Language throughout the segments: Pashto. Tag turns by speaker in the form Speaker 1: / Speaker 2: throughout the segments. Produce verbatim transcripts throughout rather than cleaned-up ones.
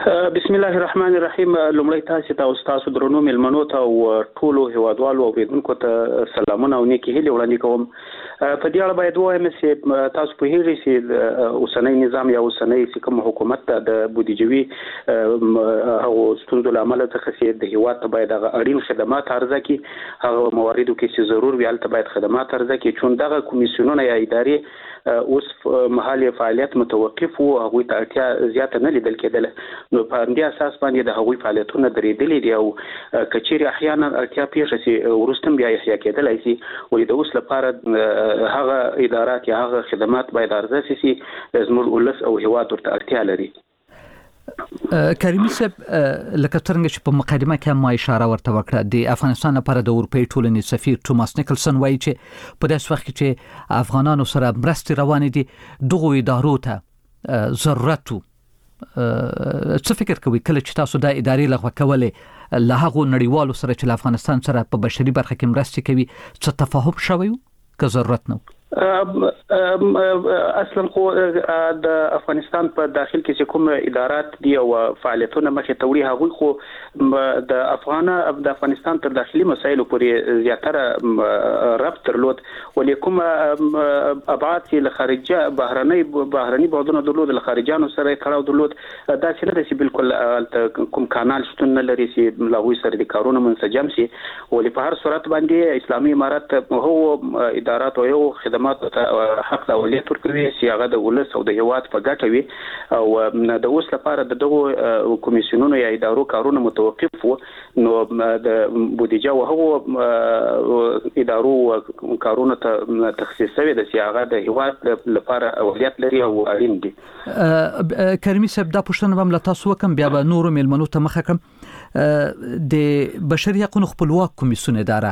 Speaker 1: بسم الله الرحمن الرحیم. لومړی تاسو ته او تاسو درنو ملمنو ته او ټولو هیوادوالو او اوریدونکو ته سلامونه او نیکی هیلې وړاندې کوم. په دې اړه باید ووایم چې تاسو پوهیږئ چې اوسنی نظام یا اوسنی چې کوم حکومت د بودیجوي او ستونزو له امله څخه چې د هیواد ته باید هغه اړین خدمات عرضه کړي، هغه مواردو کې چې ضرور وي هلته باید خدمات عرضه کړي، چون دغه کمیسیونونه یا ادارې اوس محلي فعالیت متوقف وو، هغوی ته اړتیا زیاته نه لیدل کېدله. نو په همدې اساس باندې د هغوی فعالیتونه درېدلي دي او که چیرې احیانا اړتیا پیښه شي وروسته بیا احیا کېدلی شي، ولې د اوس لپاره هغه ادارات یا هغه خدمات باید عرضه شي زموږ ولس او هیواد ورته اړتیا لري.
Speaker 2: کریمي صاحب، لکه څنګه چې په مقدمه کې ما اشاره ورته وکړه، د افغانستان لپاره د اروپایي ټولنې سفیر توماس نیکلسن وایي چې په داسې وخت کې چې افغانانو سره مرستې روانې دي دغو ادارو ته ضرورت و. څه فکر کوي کله چې تاسو د ادارې لغوه کولې له هغو نړیوالو سره چې له افغانستان سره په بشري برخه کې مرستې کوي څه تفاهم شوی و که ضرورت نه و؟
Speaker 1: اصلا خو د افغانستان په داخل کې چې کوم ادارات دي او فعالیتونه مخې ته وړي هغوی خو د افغان د افغانستان تر داخلي مسایلو پورې زیاتره ربط درلود، ولې کوم ابعاد چې له خارجه بهرنۍ بهرني بعدونه درلود له خارجانو سره تړاو درلود، دا چې نه ده چې بالکل کوم کانال شتون نه لري چې له هغوی سره د کارونه منسجم شي، ولې په هر صورت باندې اسلامي امارت هو ادارات او خدمات حق د اولیت ورکوي چې هغه د ولس او د هیواد په ګټه وي، او د اوس لپاره د دغو کمیسیونونو یا ادارو کارونه متوقف وو، نو د بودیجه او هغو ادارو کارونه ته تخصیص شوی د چې هغه د هیواد لپاره اولیت لري او اړین دي.
Speaker 2: کریمي صاحب، دا پوښتنه به له تاسو وکم، بیا به نورو میلمنو ته مخه کړم. د بشري حقوقو خپلواک کمیسیون اداره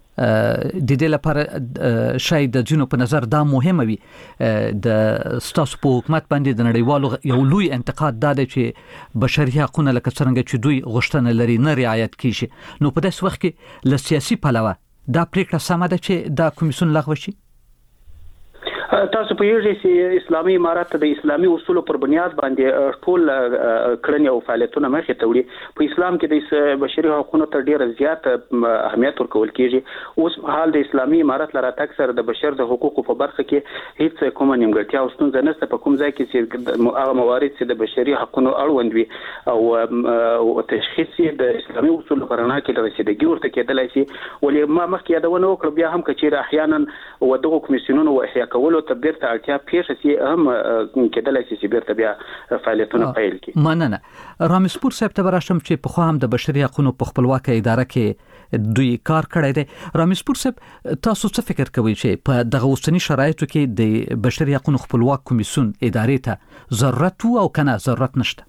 Speaker 2: د دې لپاره شاید د ځینو په نظر دا مهمه وي، د ستاسو په حکومت باندې د نړیوالو یو لوی انتقاد دا دی چې بشري حقوقونه لکه څنګه چې دوی غوښتنه لري نه رعایت کیږي. نو په داسې وخت کې له سیاسي پلوه دا پریکړه سمه ده چې دا کمیسیون لغوه شي؟
Speaker 1: تاسو پوهیږئ چې اسلامي امارت د اسلامي اصولو پر بنیاد باندې ټول کړنې او فعالیتونه مخې ته وړي. په اسلام کې د بشري حقوقو ته ډیر زیات اهمیت ورکول کیږي. اوس په حال د اسلامي امارت لپاره تکثر د بشر د حقوقو په برخه کې هیڅ کومه نیمګړتیا او ستونزه نشته. په کوم ځای کې چې هغه موارد چې د بشري حقوقو اړوند وي او تشخیص د اسلامي اصولو په رڼا کې د رسیدګي ورته کېدلی شي، ولې ما مخکې یادونه وکړه بیا هم که چیرې احیانا و دغو کمیسیونونو احیا کولو ته بیرته اړتیا پیښه شي هم کېدلی شي چې بیرته بیا فعالیتونه پیل کړي.
Speaker 2: مننه. رامسپور صاحب ته راشم چې پخوا هم د بشري حقوقو په خپلواکه اداره کې دوی کار کړی دی. رامسپور صاحب، تاسو څه فکر کوئ چې په دغه اوسني شرایطو کې د بشري حقوقو خپلواک کمیسیون ادارې ته ضرورت او کنه ضرورت نشته؟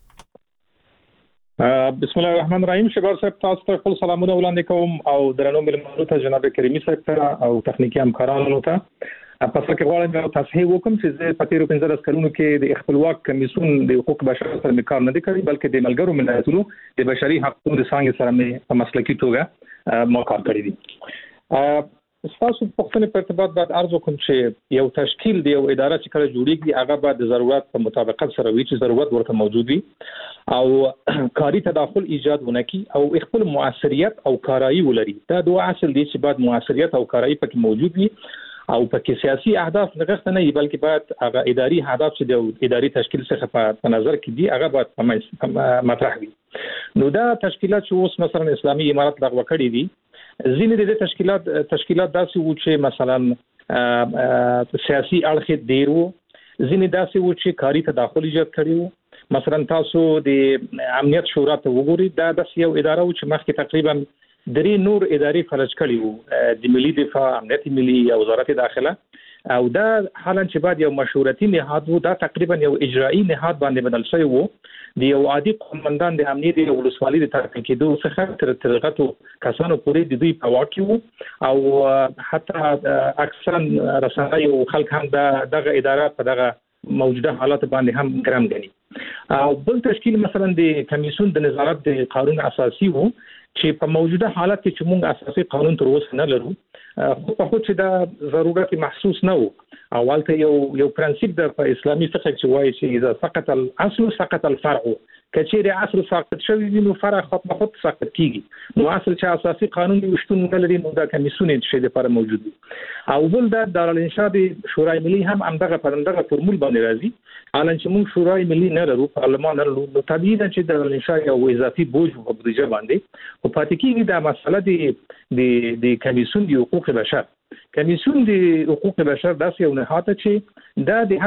Speaker 3: بسم الله الرحمن الرحیم. شبار صاحب، تاسو ته خپل سلامونه وړاندې کوم او درنو ملمنو ته جناب کریمي صاحب ته او تخنیکی همکارانو ته. په سر کې غواړم یو تصحیح وکم چې زه په تیرو پنځلس کلونو کې د خپلواک کمیسیون د حقوق بشر سره کار نه کړی، بلکې د ملګرو ملتونو د بشري حقوقو د څنګه سره مې په مسلکي توګه ما کار کړی دی. تاسو په خپل ارتباط بعد ارزو کوم چې یو تشکیل دی او اداره چې کله جوړیږي هغه بعد د ضرورت په مطابقت سره وي چې ضرورت ورته موجود وي او کاری تداخل ایجاد ونکي او خپل موثریت او کارایی ولري. دا دوه اصل دي چې بعد موثریت او کارایی پکې موجود وي او پکې سیاسي اهداف نغښت نه وي، بلکې باید هغه اداري اهداف چې د اداري تشکیل څخه په نظر کې دي هغه باید مطرح وي. نو دا تشکیلات چې اوس مثلا اسلامي امارت لغوه کړي دي، ځینې د دې تشکیلات تشکیلات داسې وو چې مثلا سیاسي اړخ ډیر وو، ځینې داسې وو چې کاري تداخل ایجاد کړي وو. مثلا تاسو د امنیت شورا ته وګورئ، دا داسې یو اداره وو چې مخکې تقریبا درې نور ادارې فلج کړي وو، د ملي دفاع، امنیت ملي او وزارت داخله، او دا حالا چې بعد یو مشورتي نهاد وو، دا تقریبا یو اجرایی نهاد باندې بدل شوی وو. د یو عادي قومندان د امنیت د ولسوالۍ د ترقی کېدو څخه تر ترغتو کسانو پورې د دوی په واک کې او حتی اکثرا رسنۍ او خلک هم دغه اداره په دغه موجوده حالات باندې هم ګرام غني. او بل تشکیل مثلا د کمیسیون د نظارت د قانون اساسي وو، چې په موجوده حالت کې چې موږ اساسي قانون تر اوسه نه لرو خو په خو چې دا ضرورت محسوس نه وو. اول ته یو یو پرنسپ د اسلامي فقه چې وایي چې اذا سقط الاصل سقط الفرع، کچېره اصل ساقط شوی وي نو فرع خود په خود ساقط کیږي. نو اصل چې اساسي قانون وشتون نه لري نو دا کمیسیون چې د لپاره موجود دي. او بل دا دارالانشاء د شورای ملي هم همدغه پرندغه فرمول باندې راځي. حالان چې موږ شورای ملي نه لرو، پارلمان نه لرو، نو طبیعي ده چې دارالانشاء یو اضافي بوج په بودیجه باندې او پاتې کیږي. دا مسله د د کمیسیون د حقوق بشر کمیسیون د حقوق بشر داسې یو نهاد چې دا د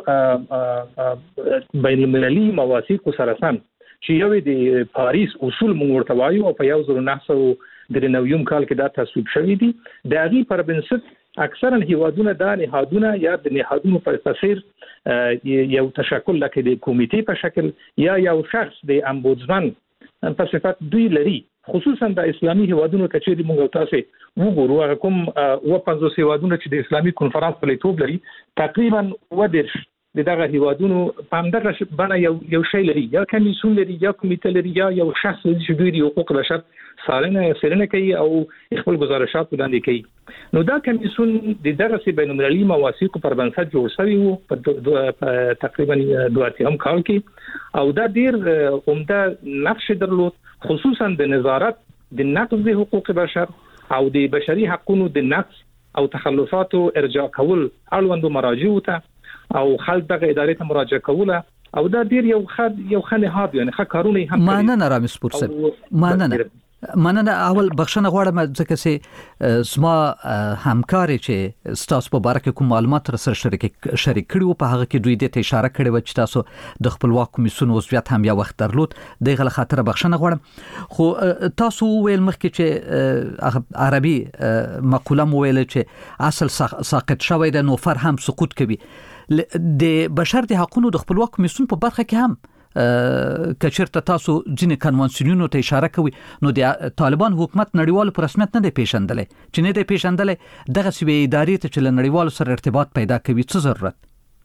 Speaker 3: هغه بین المللي مواثیق سره سم چې یو د پاریس اصول موږ ورته وایو او په یو ځل نه سو د نویم کال کې دا تصویب شوی دي. د هغې پر بنسټ اکثرا هیوادونه دا نهادونه یا د نهادونو په تصویر یو تشکل لکه د کمیټې په شکل یا یو شخص د امبودسمن په صفت دوی لري. خصوصا د اسلامي هیوادونو کچې د موږ تاسو وګورو هغه کوم و پنځوس هیوادونو چې د اسلامي کنفرانس په لیتوب لري تقریبا و درش دغه هیوادونو په همدغه باندې یو یو شی لري، یا کمیسیون لري یا کمیټه لري یا یو شخص چې دوی د حقوق بشر څارنه څارنه کوي او خپل گزارشات وړاندې کوي. نو دا کمیسیون د دغه بین المللي مواثیق پر بنسټ جوړ شوی وو په تقریبا دوه اتیا کال کې او دا ډیر عمده نقش درلود، خصوصا د نظارت د نقض د حقوق بشر او د بشري حقوقو د نقض او تخلفاتو ارجاع کول اړوند مراجعو ته او خلک دغه ادارې ته مراجعه کوله او دا ډیر یو خد یو خنهاد یعنی ښه کارونه هم
Speaker 2: مننه رامز پورسب مننه مننه. اول بخښنه غواړم ځکه چې زما همکاري چې ستاسو په باره کې کوم معلومات سره شریک شریک کړي په هغه کې دوی د اشاره کړې و چې تاسو د خپلواک کمیسیون عضویت هم یو وخت درلود. دغه خاطر بخښنه غواړم. خو تاسو ویل مخکې چې عربي مقوله مو ویل چې اصل ساقط شوی د نو فر هم سقوط کوي. د بشر د حقوقو د خپلواک کمیسیون په برخه کې هم کچرته تاسو ځینې کنوانسیونونو ته اشاره کوي نو د طالبان حکومت نړیوالو په رسمیت نه دی پیژندلی چې نه دی پیژندلی دغه سوي ادارې ته چې له نړیوالو سره ارتباط پیدا کوي څه ضرورت؟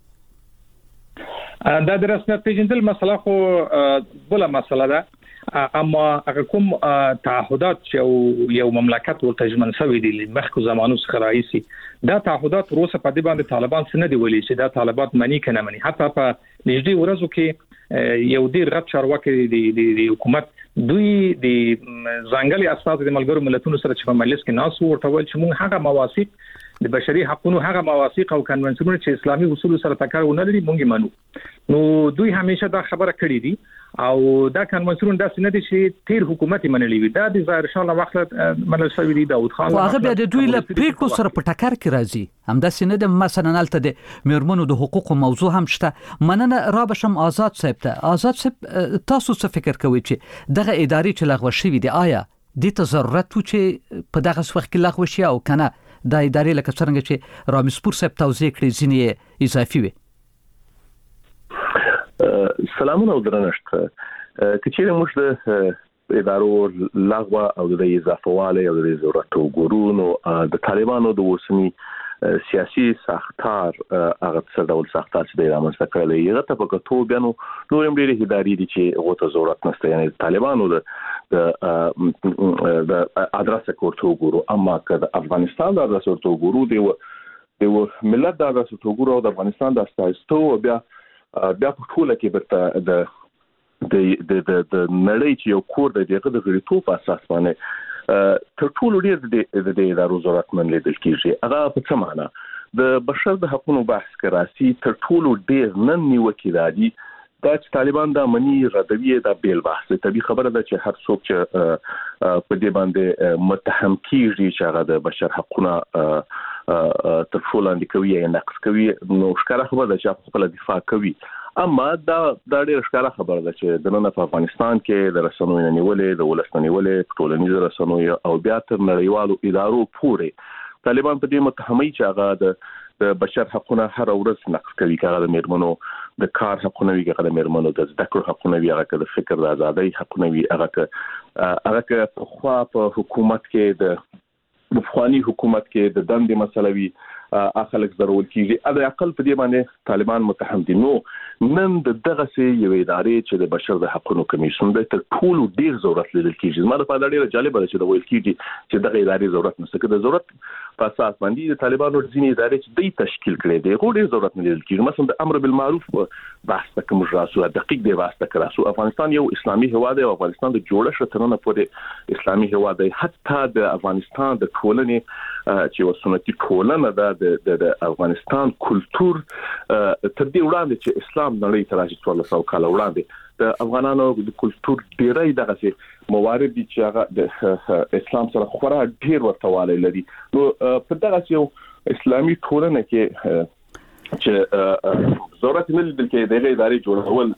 Speaker 3: دا د رسمیت پیژندل مسله خو بله مسله ده، اما هغه کوم تعهدات چې یو مملکت ورته ژمن شوی دي مخکې زمانو څخه راځي دا تعهدات روسه په دې باندې طالبان څه نه دی ویلي چې دا طالبات منی کنه منی. حتی په نږدې ورځو کې یو ډیر غټ چارواکي د حکومت دوی د ځنګلي اساس د ملګرو ملتونو سره چې په مجلس کې ناس ورته ویل چې موږ هغه مواثیق د بشري حقوقو هغه مواثیق او کنونسیونونه چې اسلامي اصول سره ټکر ونه لري مونږ منو. نو دوی همیشه دا خبره کړې دي او دا کنونسیون داسې نه دي چې تیر حکومت منلې وي. دا د ظاهر شاه له وخت منل شوی دی داود خان
Speaker 2: هغه بیا د دوی له پریکړو سره په ټکر کې راځي. همداسې نه د مثلا نلته د میرمنو د حقوقو موضوع هم شته. مننه را بشم آزاد صاحب ته. آزاد صاحب تاسو څه فکر کوئ چې دغه ادارې چې لغوه شوې دي آیا د ته ضرورت و چې په دغه وخت کې لغوه شي او کنه دا ادارې لکه څنګه چې رامز پور صاحب توضیح کړی ځینې اضافي وي؟
Speaker 4: سلامونه او درنښت. کچېره موږ د ادارو لغوه او د اضافه والي او د ضرورت وګورو نو د طالبانو د اوسنی سیاسي ساختار هغه څه ډول ساختار چې د رامنځته کړل یې ته په کتو بیا نو نور هم ډېرې ادارې دي چې هغه ته ضرورت نشته یعنی طالبانو د د ادرس کوټو ګورو. اما که د افغانستان د ادرس کوټو ګورو دی د ملت د ادرس کوټو ګورو د افغانستان د استازو بیا بیا په ټوله کې به د د د نړۍ چې یو کور د دغه د غړیتوب په اساس باندې تر ټولو ډیر د د ادارو ضرورت من لیدل کیږي. هغه په څه معنا د بشر د حقوقو بحث کراسي تر ټولو ډیر نن نیوکې راځي دا چې طالبان د منی ردوی د بیل بحث طبي خبره ده چې هر څوک چې په دې باندې متهم کیږي چې هغه د بشر حقوقو تر ټولو اندې کوي یا نقص کوي نو ښکاره خبره ده چې خپل دفاع کوي. اما دا د ډېر ښکاره خبره ده چې د نن په افغانستان کې د رسنوي نیولې د ولسمنۍ نیولې ټولنیز رسنوي او بیا تر نړیوالو ادارو پورې طالبان په دې متهمي چې هغه د د بشر حقوقو هر ورځ نقض کوي. هغه د میرمنو د کار حقوقو وی هغه د میرمنو د زده کړو حقوقو وی هغه د فکر د ازادۍ حقوقو وی هغه هغه په خوا په حکومت کې د مفخوانی حکومت کې د دندې مسلوي اخلک ضروري کیږي د عقل په دې باندې طالبان متهم دي. نو نن د دغه سي یو ادارې چې د بشر د حقوقو کمیسیون د تر ټولو ډیر ضرورت لیدل کیږي. زما لپاره ډیره جالبه ده چې د ویل کیږي چې دغه ادارې ضرورت نشته. که د ضرورت په اساس باندې د طالبانو ځینې ادارې چې دوی تشکیل کړي دي خو ډیر ضرورت نه لیدل کیږي. مثلا د امر بالمعروف بحث کوم راسو دقیق دی واسطه کراسو افغانستان یو اسلامي هیواد دی او افغانستان د جوړښت ترنه پورې اسلامي هیواد دی. حتی د افغانستان د ټولنې چې وسنتي ټولنه ده د افغانستان کلچر تر دې وړاندې چې اسلام نړۍ ته راځي څوارلس سوه کاله وړاندې د افغانانو د کلچر ډیری دغه موارد دي چې هغه د اسلام سره خورا ډیر ورته والی لري. نو په دغه یو اسلامي ټولنه کې چې ضرورت نه لیدل کې د ادارې جوړول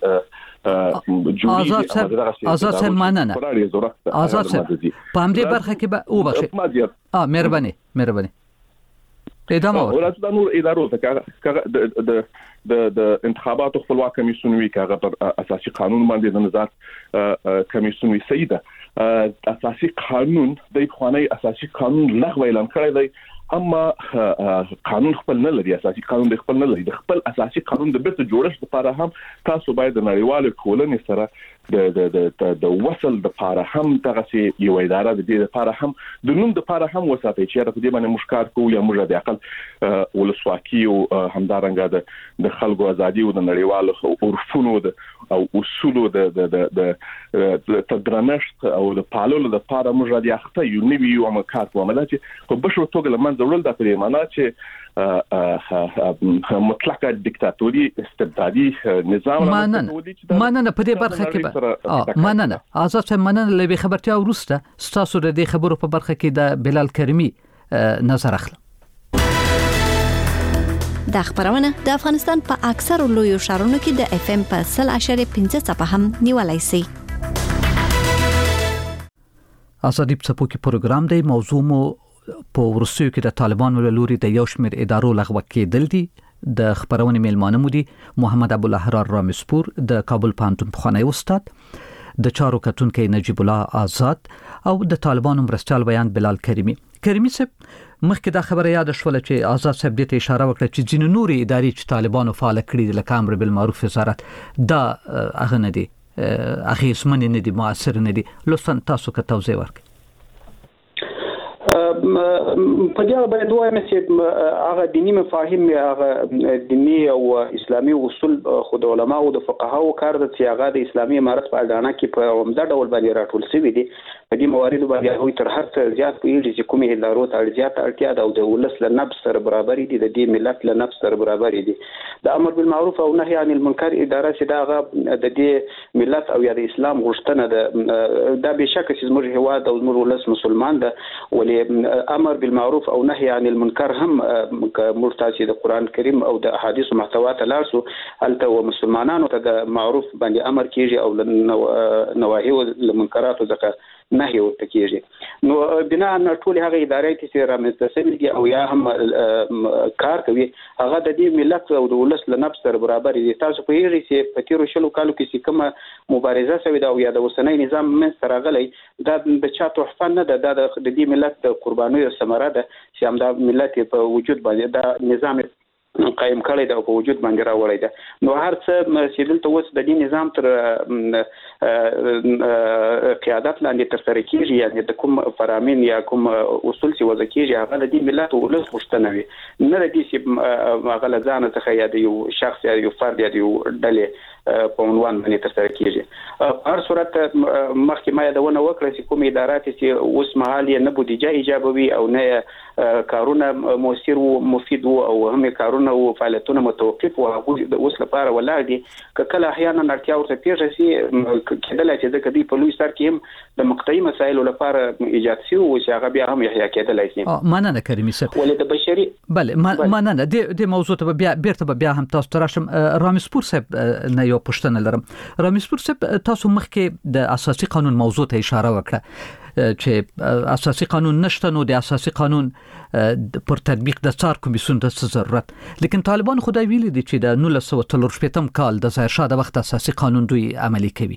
Speaker 2: آزاد آزاد صاحب مننه آزاد صاحب په همدې برخه کې به او بخښه اه مهرباني مهرباني ادامه
Speaker 4: ورته د نور ادارو ته د د د انتخاباتو خپلواک کمیسیون وی کاغه پر اساسي قانون باندې د نظارت کمیسیون وی سیده اساسي قانون د خوانی اساسي قانون لغوه اعلان کړی دی اما قانون خپل نه لري. اساسي قانون د خپل نه لري. د خپل اساسي قانون د بیرته جوړښت لپاره هم تاسو باید د نړیوال ټولنې سره د د د د وصل د لپاره هم دغه یو اداره د دې لپاره هم د نوم د لپاره هم وساتئ چې په دې باندې مشکار کوو یا موږ د عقل ولسواکي او همدارنګه د د خلکو ازادي او د نړیوالو عرفونو او اصولو د د د تدرنشت او د پالولو د لپاره موږ د اخته یو نوی یو امکان کوو چې په بشو توګه لمن ضرورت د پرې معنا چې مطلقه دیکتاتوري استبدادي نظام
Speaker 2: مننه مننه په دې برخه کې مننه آزاد صاحب مننه لوي خبرتیا ورسته تاسو د دې خبرو په برخه کې د بلال کریمی نظر اخلم.
Speaker 5: د خبرونه د افغانستان په اکثر لویو ښارونو کې د اف ام په صفر اشاریه پنځه څپه هم نیولای شي.
Speaker 2: ازادي په پوکي پروګرام دی. موضوع مو په ورسیو کې د طالبانو له لوري د یو شمېر ادارو لغوه کېدل دي. د خبرونه میلمانه مو دي محمد ابوالحرار رامسپور د کابل پوهنتون پخوانی استاد، د چارو کتونکي نجیب الله آزاد او د طالبانو مرستیال بیان بلال کریمی. کریمی صاحب مخکې دا خبره یاد شوله چې آزاد صاحب دې ته اشاره وکړه چې ځینې نورې ادارې چې طالبانو فعال کړي دي لکه امر بالمعروف وزارت دا هغه نه دي اغېزمن نه دي مؤثر نه دي. لطفا تاسو که توضیح ورکړئ.
Speaker 1: په دې باندې دوه مې هغه دینی مفاهیم هغه دینی او اسلامي اصول خود علماء او د فقهاو کار د چې هغه د اسلامي امارت په اډانه کې په عمده ډول باندې راټول شوی دي. په دې موارد باندې هغه تر هر څه زیات پیږي چې کومې ادارو ته زیات اړتیا ده او د ولس له نفس سره برابر دي، د دې ملت له نفس سره برابر دي. د امر بالمعروف او نهي عن المنکر اداره چې دا هغه د دې ملت او یا د اسلام غوښتنه ده. دا به شک چې زموږ هیواد او زموږ ولس مسلمان ده، ولې امر بالمعروف او نهي عن المنکر هم مرتضی د قران کریم او د احادیث محتوا ته لارسو هلته و مسلمانانو ته د معروف باندې امر کیږي او نواهی او المنکرات ځکه نهي ورته کیږي. نو بنا ان ټول هغه ادارې چې رامنځته شوي دي او یا هم کار کوي هغه د دې ملت او د ولس له نفس سره برابر دي. تاسو په یوه چې په تیرو شلو کالو کې چې کومه مبارزه شوې ده او یا د اوسنۍ نظام من سره غلي دا د چا تحفه نه ده، دا د دې ملت د قربانیو ثمره ده چې هم دا ملت په وجود باندې دا نظام قائم کړی دا په وجود باندې راوړی ده. نو هر څه چې دلته اوس د دې نظام تر قیادت لاندې تر سره کیږي، یعنی د کوم فرامین یا کوم اصول چې وضع کیږي هغه د دې ملت او ولس غوښتنه وي، نه د دې چې هغه له ځانه څخه یا د یو شخص یا یو فرد یا د یو ډلې په عنوان باندې تر سره کیږي. په هر صورت مخکې ما یادونه وکړه چې کوم ادارات چې اوس مهال یې نه بودیجه ایجابوي او نه کارونه موثر او مفید او هم کارونه او فعالیتونه متوقف او هغه د اوس لپاره ولاړ دي. کله احیانا اړتیا ورته پیښ شي کېدل چې د کدي په لوی سر کې هم د مقطعي مسایلو لپاره ایجاد شي او چې هغه بیا هم احیا کېدل شي.
Speaker 2: مننه کریمی صاحب.
Speaker 1: ولې د بشري
Speaker 2: بله مننه د د موضوع ته بیا بیرته بیا هم تاسو تراشم. رامسپور صاحب نه یو پوښتنه لرم. رامسپور صاحب تاسو مخکې د اساسي قانون موضوع ته اشاره وکړه چې اساسي قانون نشته، نو د اساسي قانون پر تطبیق د څار کمیسیون د ضرورت، لیکن طالبان خدای ویلي دي چې د نولس سوه څلور شپېتم کال د ظاهرشاه د وخت اساسي قانون دوی عملي کوي.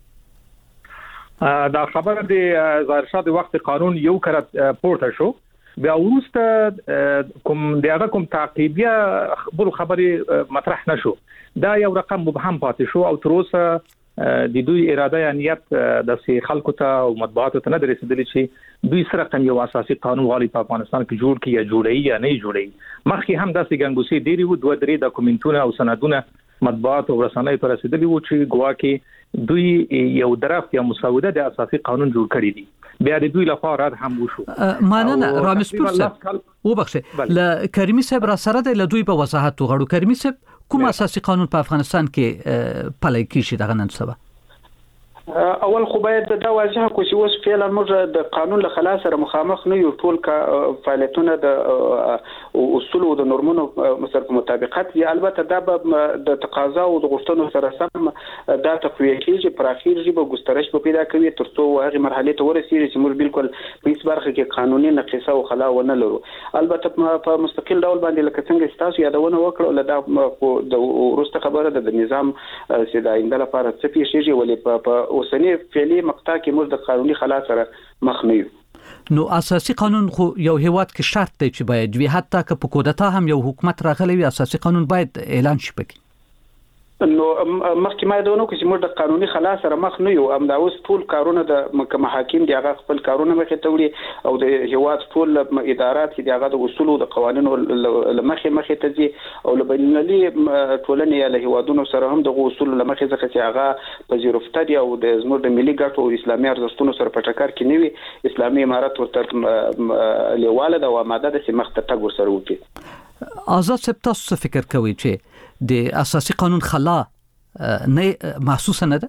Speaker 3: دا خبره د ظاهرشاه د وخت قانون یو کړه پورته شو بیا وروسته کوم دغه کوم تعقیبیه بل خبري مطرح نشو دا یو رقم مبهم پاتې شو او تر اوسه د دوی اراده یا نیت د سي خلکو ته او مطبوعاتو ته نه رسیدلی چې دوی سره کوم یو اساسي قانون غالي په افغانستان کې جوړ کړي یا جوړي یا نه جوړي مخکې هم داسې ګنګوسي ډېری وو دوه درې ډاکومنټونه او سندونه مطبوعات او رسنۍ ته رسیدلی وو چې ګواکې دوی یو درافت یا مسوده د اساسي قانون جوړ کړی دي بیا د دوی لپاره رد هم وشو
Speaker 2: ماننه رامسپور صاحب وبخښه ل کریمي صاحب را سره د دوی په وضاحت غړو کریمي صاحب کوم اساسي قانون په افغانستان کې پلي کیږي دغه نن سبا
Speaker 1: اول خو باید دا واضحه کو چې اوس فعلا موږ د قانون له خلاص سره مخامخ نه یو ټول فعالیتونه د اصول او د نورمونو سره مطابقت دي البته دا د تقاضا او د غوښتنو سره سم دا تقویه کیږي پر اخیر جبه ګسترش په پیدا کوي ترڅو هغه مرحله ته ورسیږي چې موږ بالکل په هیڅ برخه کې قانوني نقصه او خلا ونه لرو البته په مستقل ډول باندې لکه څنګه تاسو یادونه وکړه لدا د ورسته خبره د نظام سیده آینده لپاره څه پیښیږي ولې په اوسنی فعلی مقطع کې موږ د قانوني خلا سره مخ نه یو
Speaker 2: نو اساسي قانون خو یو هیواد کې شرط دی چې باید وي حتی که په کودتا هم یو حکومت راغلی وي اساسي قانون باید اعلان شي پکې
Speaker 1: نو مخکې ما دا نو چې موږ د قانوني خلا سره مخ نه یو ام دا اوس ټول کارونه د محاکم دی هغه خپل کارونه مخې ته وړي او د هیواد ټول ادارات چې هغه د اصول او د قوانینو لمخې مخې ته دي او لبنلي ټولنې یا له هیوادونو سره هم د اصول لمخې ځکه چې هغه په زیرفته دي او د زموږ د ملي ګټو او اسلامي ارزښتونو سره په ټکر کې نیوي اسلامي امارت ورته لیواله د واماده د مخ ته تګ ورسره وکړي
Speaker 2: آزاد صاحب تاسو فکر کوئ چې د اساسي قانون خلا نه محسوسه نه ده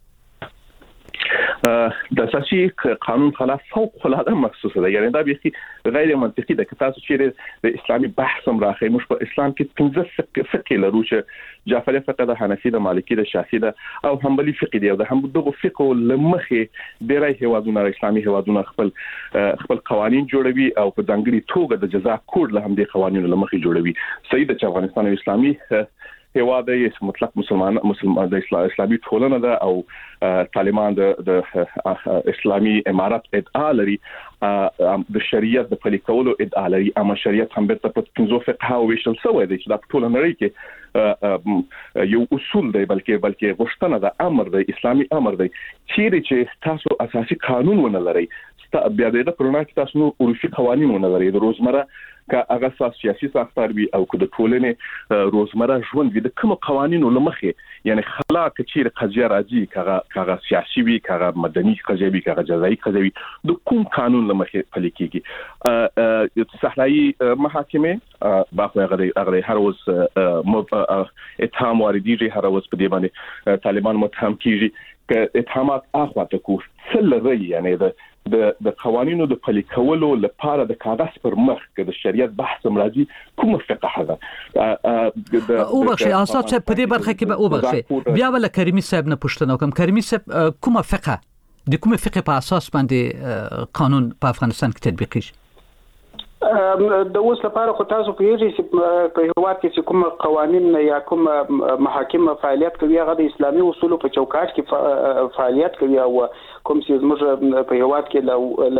Speaker 4: د اساسي قانون خلا فوق العاده محسوسه ده یعنی دا به غیر منطقي ده که تاسو چې د اسلامي بحث هم راخی مش په اسلام کې پنځه فقه لرو چې جعفری فقه د حنفي د مالکی د شافعي د او حنبلي فقه دی او د هم دغه فقه لمخه ډیری هیوادونه اسلامي هیوادونه خپل خپل قوانين جوړوي او په ځانګړي توګه د جزا کوډ له هم د قوانینو لمخه جوړوي صحیح د افغانستان او اسلامي هیواد یې مطلق مسلمان مسلمان د اسلامي ټولنه ده او طالبان د اسلامي امارت ادعا لري د شریعت د پلي کولو ادعا لري اما شریعت هم په پنځو فقه او ویشل سوی دی چې د ټول نړۍ کې یو اصول دی بلکې بلکې غوښتنه د امر د اسلامي امر دی چیرې چې تاسو اساسي قانون ونه لري بیا د پرونا کې تاسو نو عرفي قوانين ونه لري د روزمره که هغه سیاسي ساختار وي او که د ټولنې روزمره ژوند وي د کوم قوانینو لمخه یعنی خلا کچیر قضیه راځي کغه کغه سیاسي وي کغه مدني قضیه وي کغه جزایي قضیه وي د کوم قانون لمخه پلي کیږي د صحرایي محاکمه باخو هغه هغه هر اوس اتهام واردېږي هر اوس په دې باندې طالبان متهم کیږي ک اتهامات اخواته کو څلري یعنی د د د قوانینو د پلي کولو لپاره د کاغذ پر مخ کې د شریعت بحث مرادي کوم فقه هغه
Speaker 2: او بخښه اساس چې په دې برخه کې به او بخښه بیا ول کریمي صاحب نه پوښتنه کوم کریمي صاحب کومه فقه د کومه فقه په اساس باندې قانون په افغانستان کې تطبیق کیږي
Speaker 1: د اوس لپاره خو تاسو پیږئ چې په هیواد کې چې کوم قوانين یا کوم محاکم فعالیت کوي هغه د اسلامي اصولو په چوکاټ کې فعالیت کوي او کوم چې موږ په هیواد کې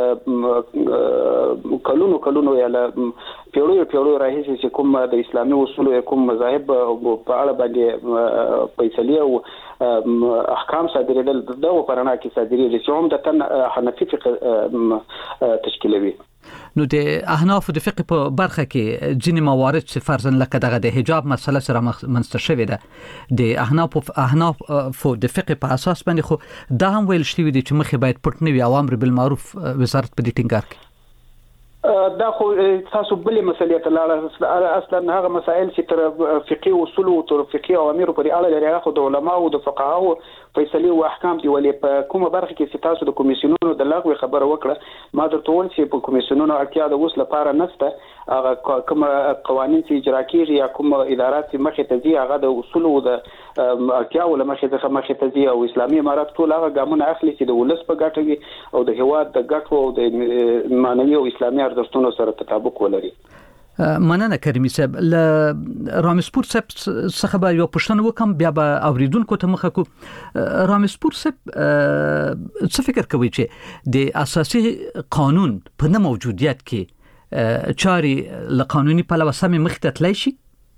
Speaker 1: ل کلونو کلونو یا ل پیړیو پیړیو راهیسې چې کوم د اسلامي اصولو کوم مذاهب په اړه باندې فیصله او احکام صادرېدل د پرانا کې صادرېږي چې هم د تن حنفي فقه تشکیلوي
Speaker 2: نو د احناف د فقه په برخه کې ځینې موارد چې فرضاً لکه دغه د حجاب مسله سره منځته شوې ده د احناف احناف د فقه په اساس باندې خو دا هم ویل شوی دی چې مخې باید پټ نه وي او امر بالمعروف وزارت په دې ټینګار کوي
Speaker 1: دا خو تاسو بلې مسلې ته لاړه اصلا هغه مسائل چې تر فقهي اصول او تر فقهي اوامر پورې اړه لري هغه د علماء او د فقهاو فیصله او احکام دی ولې په کومه برخه کې چې تاسو د کمیسیونونو د لغوه خبره وکړه ما درته وویل چې په کمیسیونونو اړتیا د اوس لپاره نشته هغه کوم قوانين چې اجرا کیږي یا کوم ادارات چې مخې ته دي هغه د اصول او د اړتیا ول مخې ته مخې ته دي او اسلامي امارات ټول هغه ګامونه اخلي چې د ولس په ګټه وي او د هیواد د ګټو او د معنوي او اسلامي ارزښتونو سره تطابق ولري
Speaker 2: مننه کریمي صاحب ل رامسپور صاحب څخه به یو پوښتنه وکم بیا به اوریدونکو ته مخه کو رامسپور صاحب څه فکر کوي چې د اساسي قانون په نه موجودیت کې چاري له قانوني پلوه سم مخته تلای شي؟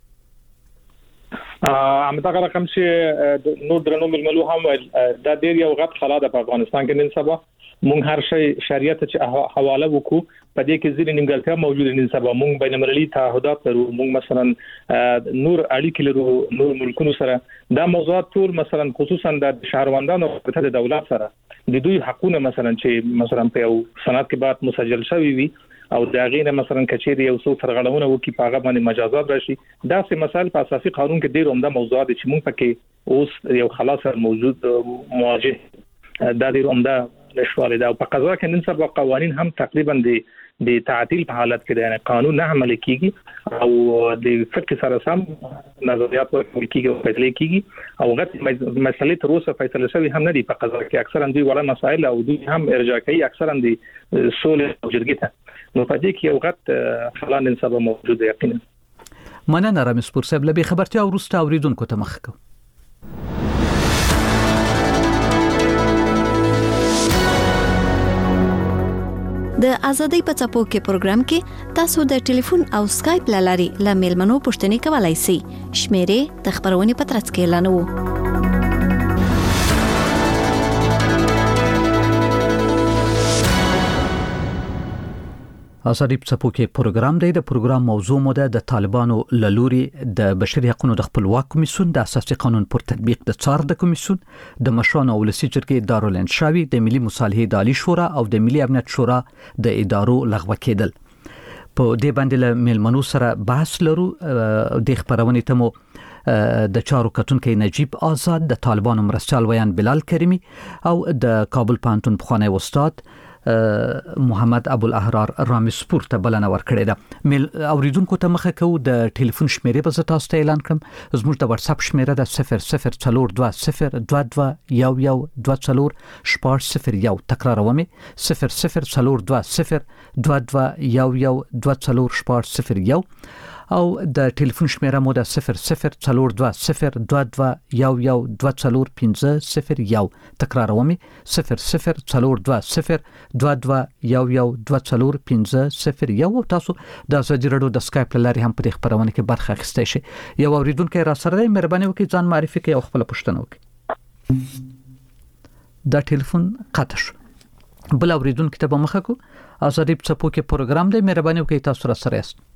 Speaker 3: همدغه رقم چې نور درنو ململو هم دا ډیر یو غټ خلا ده په افغانستان کې نن سبا مونږ هر شی شریعت چې حواله وکړو په دې کې ځینې نیمګړتیا موجوده نن سبا مونږ بین المللي تعهدات لرو مونږ مثلا نور اړیکې لرو نور ملکونو سره دا موضوعات ټول مثلا خصوصا د شهروندانو په د دولت سره د دوی حقونه مثلا چې مثلا په یو سند کې بعد مسجل شوی وي او دا غینه مثلا کچېری یو څو سرغړونه وکي په هغه باندې مجازات راشي دا سه مسائل په اساسي قانون کې ډیر عمده موضوعات چې مونږ پکې اوس یو خلاص موجود مواجه دا ډیر عمده نشواله دا په قضا کې نن سبا قوانين هم تقریبا د د تعطیل په حالت کې دی قانون نه عمل کیږي او د فقه سره سم نظریات ورکول کیږي او فیصله کیږي او غټ مسلې تر اوسه فیصله شوی هم نه دی په قضا کې اکثرا دوی وړه مسائل او دوی هم ارجاع کوي اکثرا د سولې او جرګې ته نو په دې کې یو غټ خلا نن سبا موجود دی یقینا.
Speaker 2: مننه رامز پور صاحب لبي خبرتي اوروسته اوریدونکو ته مخ کو.
Speaker 5: د ازادۍ په څپو کې پروګرام کې تاسو د ټلیفون او سکایپ لاري ل میلمنو پوښتنې کولای شئ. شمیرې د خبرونې په ترڅ کې اعلانوو.
Speaker 2: ازادۍ په څپو کې پروګرام دی. د پروګرام موضوع مو ده د طالبانو لوري د بشري حقوقو د خپلواک کمیسیون د اساسي قانون پر تطبیق د څار د کمیسیون د مشرانو او ولسي جرګې دارالانشاوي د ملي مصالحې د عالی شورا او د ملي امنیت شورا د ادارو لغوه کېدل. په دې باندې له میلمنو سره بحث لرو. د خبرونې ته مو د چارو کتونکو نجیب آزاد د طالبانو مرستيال ویان بلال کریمی او د کابل پانتون بخانه استاد محمد ابو الاحرار رامز پور ته بلنه ورکړې ده. مل اوریدونکو ته مخه کو د ټلیفون شمیرې په ځای تاسو ته اعلان کړم. زموږ د واتس اپ شمیره ده صفر صفر څلور دوه صفر دوه دوه یو یو دوه څلور شپږ صفر یو. تکراروم صفر صفر څلور دوه صفر دوه دوه یو یو دوه څلور شپږ صفر یو او د ټلیفون شمیره مو د صفر صفر څلور دوه صفر دوه دوه یو یو دوه څلور پنځه صفر یو. تکراروم صفر صفر څلور دوه صفر دوه دوه یو یو دوه څلور پنځه صفر یو. او تاسو د ازادي رادیو د سکایپ لاري هم په خبرونه کې برخه اخیستئ شئ. یو اوریدونکو را سره دی، مهرباني وکړئ ځان معرفي کړئ او خپل پوښتنه وکړئ. دا ټلیفون قطع شو. بل اوریدونکو ته به مخه کو. ازادي په څپو کې پروګرام دی، مهرباني وکړئ تاسو را سره یاست.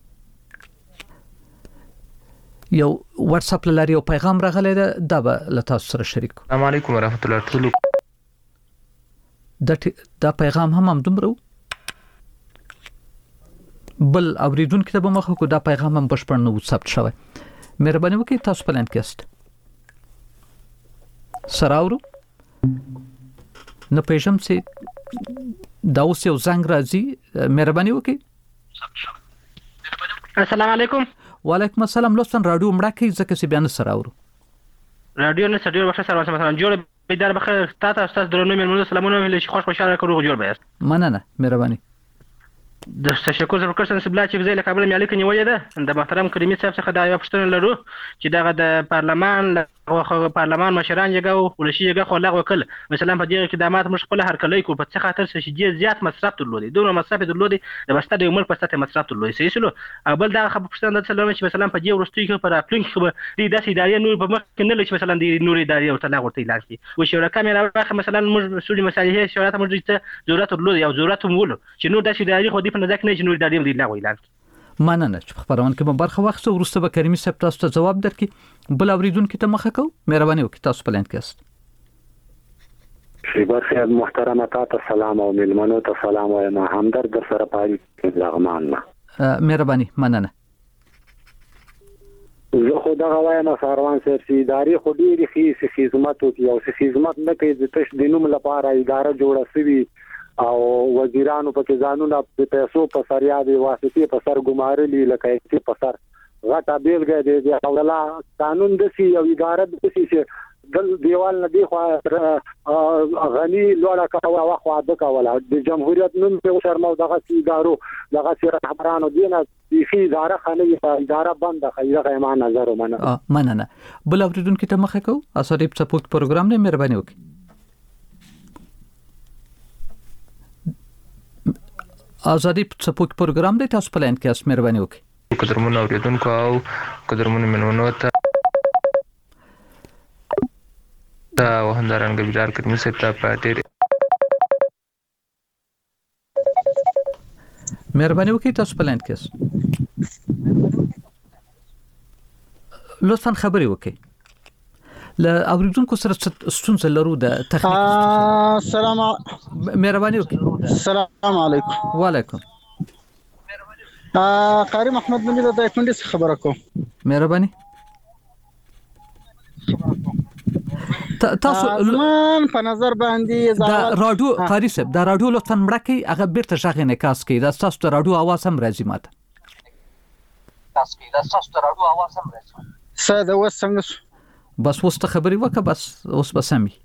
Speaker 2: یو واتس اپ لاري او پیغام راغلی ده، دا به له تاسو سره شریک.
Speaker 6: السلام علیکم ورحمت الله ټول.
Speaker 2: دا دا پیغام هم هم دومره بل اوریدونکو ته به مخه کو. دا پیغام هم بشپړ نه ثبت شوی. مهرباني وکړئ تاسو پلان کېست سراورو نه پېژم سي دا اوس یو زنګ راځي. مهرباني وکړئ.
Speaker 6: السلام علیکم.
Speaker 2: وعلیکم السلام. لوستن رادیو مړه کی ځکه چې بیان سره اورو.
Speaker 6: رادیو نه سړي وخت سره مثلا جوړ بيدار بخیر تاسو تاسو درنو مېلمنو سلامونه ویل شي خوش خوشاله کړو جوړ بیاست.
Speaker 2: مننه مهرباني.
Speaker 6: د تشکر زر کړم سبلا چې وزیل کابل مې الیک نیولې ده. د محترم کریمي صاحب څخه دا یو پښتنه لرو چې دغه د پارلمان او پارلمان مشران یګو ولشي یګو خو لغوه کړ. مثلا په دې کې د مات مش خپل هر کلی کو په څه خاطر چې زیات مصرف درلودي دوه مصرف درلودي د بسته د عمر په سطح مصرف درلودي صحیح شلو. اول دا خبر پښتنه د سلام چې مثلا په دې ورستوي کې پر اپلینک خو د داسې ادارې نور په مخ کې نه لچ مثلا د نور ادارې او تلا ورته اعلان کی او شورا کیمرا واخه مثلا موږ سولې مسالې شورا ته موږ ته ضرورت درلودي او ضرورت مولو چې نور داسې ادارې خو دې په نظر کې نه نور ادارې دی لا ویلان.
Speaker 2: مننه چې خبرونه کې برخه واخصه ورسته به کریمي صاحب تاسو ته جواب درکړي. بل اوریدونکو ته مخه کو. مهرباني وکړئ تاسو پلان کېست.
Speaker 7: شیبر خیال محترمه تاسو سلام او ملمنو ته سلام وایم. همدرد در سره پاري لغمان ما.
Speaker 2: مهرباني مننه.
Speaker 7: زه خو دا وایم ساروان سرسي اداري خو ډېری خي خدمات او یو خدمت نه کوي د تش دینوم لپاره اداره جوړه شوی او وزیرانو په ځانونه په پیسو په سریا دی واسطه په سر ګمارلي لکه چې په سر غټه بیلګه دی او لا قانون د سی او اداره د سی چې دل دیوال نه دی خو غني لوړه کاوه واخو د کاوه د جمهوریت نوم په شرمو دغه ادارو دغه سره خبرانو دینه في اداره خانه اداره بنده خیره ما نظر منه.
Speaker 2: مننه. بل اوریدونکو ته مخه کو. اساري سپورت پروګرام نه مهرباني وکړئ. ازادي څپو پروګرام دی تاسو په لاین کې اس مهرباني وکړئ
Speaker 8: قدرمن اوریدونکو او قدرمن منونو ته دا وهنداران ګبیدار کړم چې تا پاتې
Speaker 2: مهرباني وکړئ تاسو په لاین کې لطفا خبري وکړئ ل اوریدونکو سره ستونزه لرو د تخنیک
Speaker 9: السلام
Speaker 2: مهرباني وکړئ
Speaker 9: السلام علیکم
Speaker 2: وعلیکم
Speaker 9: قاری محمد منی د کندز خبره کوم
Speaker 2: مهرباني تاسو
Speaker 9: من په نظر باندې
Speaker 2: دا رادیو قاری صاحب دا رادیو لطفا مړه کړئ هغه بیرته شغې نه کاس کړئ دا تاسو د رادیو आवाज هم راځي ماته کاس کړئ دا تاسو د رادیو आवाज هم راځي
Speaker 9: ساده وسنګ
Speaker 2: بس وسته خبري وکړه بس اوس بسمي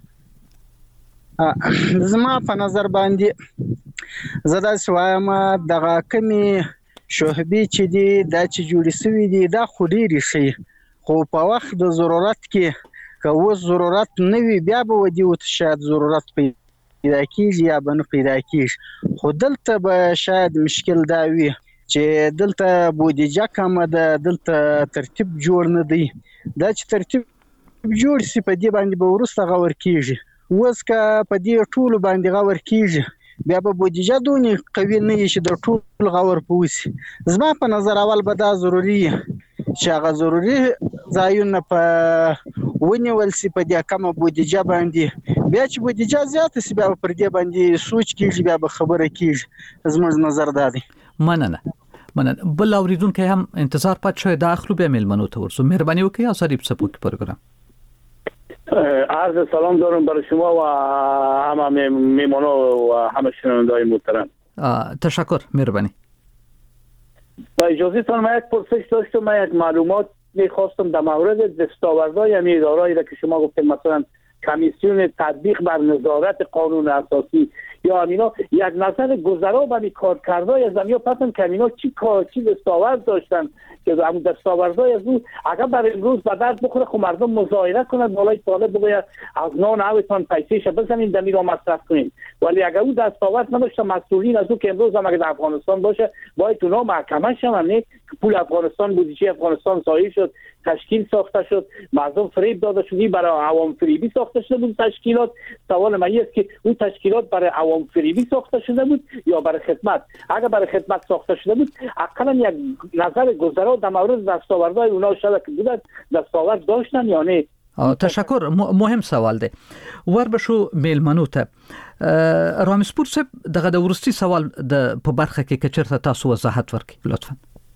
Speaker 9: زما په نظر باندې زدا سوایم دغه کمی شوهبي چې دی دا چې جوړی سوي دي دا خوري شي خو په وخت د ضرورت کې که و ضرورت نه وي بیا به ودی او شاید ضرورت پیدا کیږي یا به نه پیدا کیږي خو دلته به شاید مشکل دا وي چې دلته بودیجه کم ده دلته ترتیب جوړ نه دی دا چې ترتیب جوړ سي په دې باندې به ورسته غور کیږي وسکه په دې ټول باندې غور کیږي بیا به بودیجه دونی قوي نه شي د ټول غور پوسی زما په نظر اول به دا ضروری چې هغه ضروری ځایونه په ونیول سي په دې کم بودیجه باندې بیا چې بودیجه زیات سي بیا پر دې باندې سوچ کیږي بیا به خبره کیږي زما نظر دا دی
Speaker 2: مننه مننه بل اوریدونکو هم انتظار پات شوی دا اخلو به ملمنو ته ورسو مهرباني وکړئ اسریب سپوک پروگرام
Speaker 10: عرض سلام دارم برای شما و همه میمانو و همه شنونده‌های محترم.
Speaker 2: تشکر مهربانی.
Speaker 10: با اجازهتان من یک پرسش داشتم من یک معلومات میخواستم در مورد دستاوردهای همین اداره‌ای که شما گفتید مثلا کمیسیون تطبیق بر نظارت قانون اساسی یا همینا یک نظر گذرا به کارکردهای از همینا پسند که همینا چی کار چی دستاورد داشتن که همون دستاوردهای از اون اگر برای امروز به درد بخوره خب مردم مظاهره کنند بالای طالب بگوید از نان اوتان پیسهش بزنین دمی را مصرف کنین ولی اگر اون دستاورد نداشته مسئولین از اون که امروز هم اگر در افغانستان باشه باید اونا محکمه شون نه پول افغانستان بودجه افغانستان ضایع شد تشکیل ساخته شد مردم فریب داده شدی برای عوام فریبی ساخته شده بود تشکیلات سوال من است که اون تشکیلات برای عوام فریبی ساخته شده بود یا برای خدمت اگر برای خدمت ساخته شده بود اقلا یک نظر گذرا در مورد دستاوردهای اونا شده که بودن دستاورد داشتن یا نه
Speaker 2: تشکر مهم سوال دی ور بشو میلمنو ته رامسپور صاحب دغه د ورستي سوال د په برخه کې کچرته تاسو وضاحت ورکړئ لطفا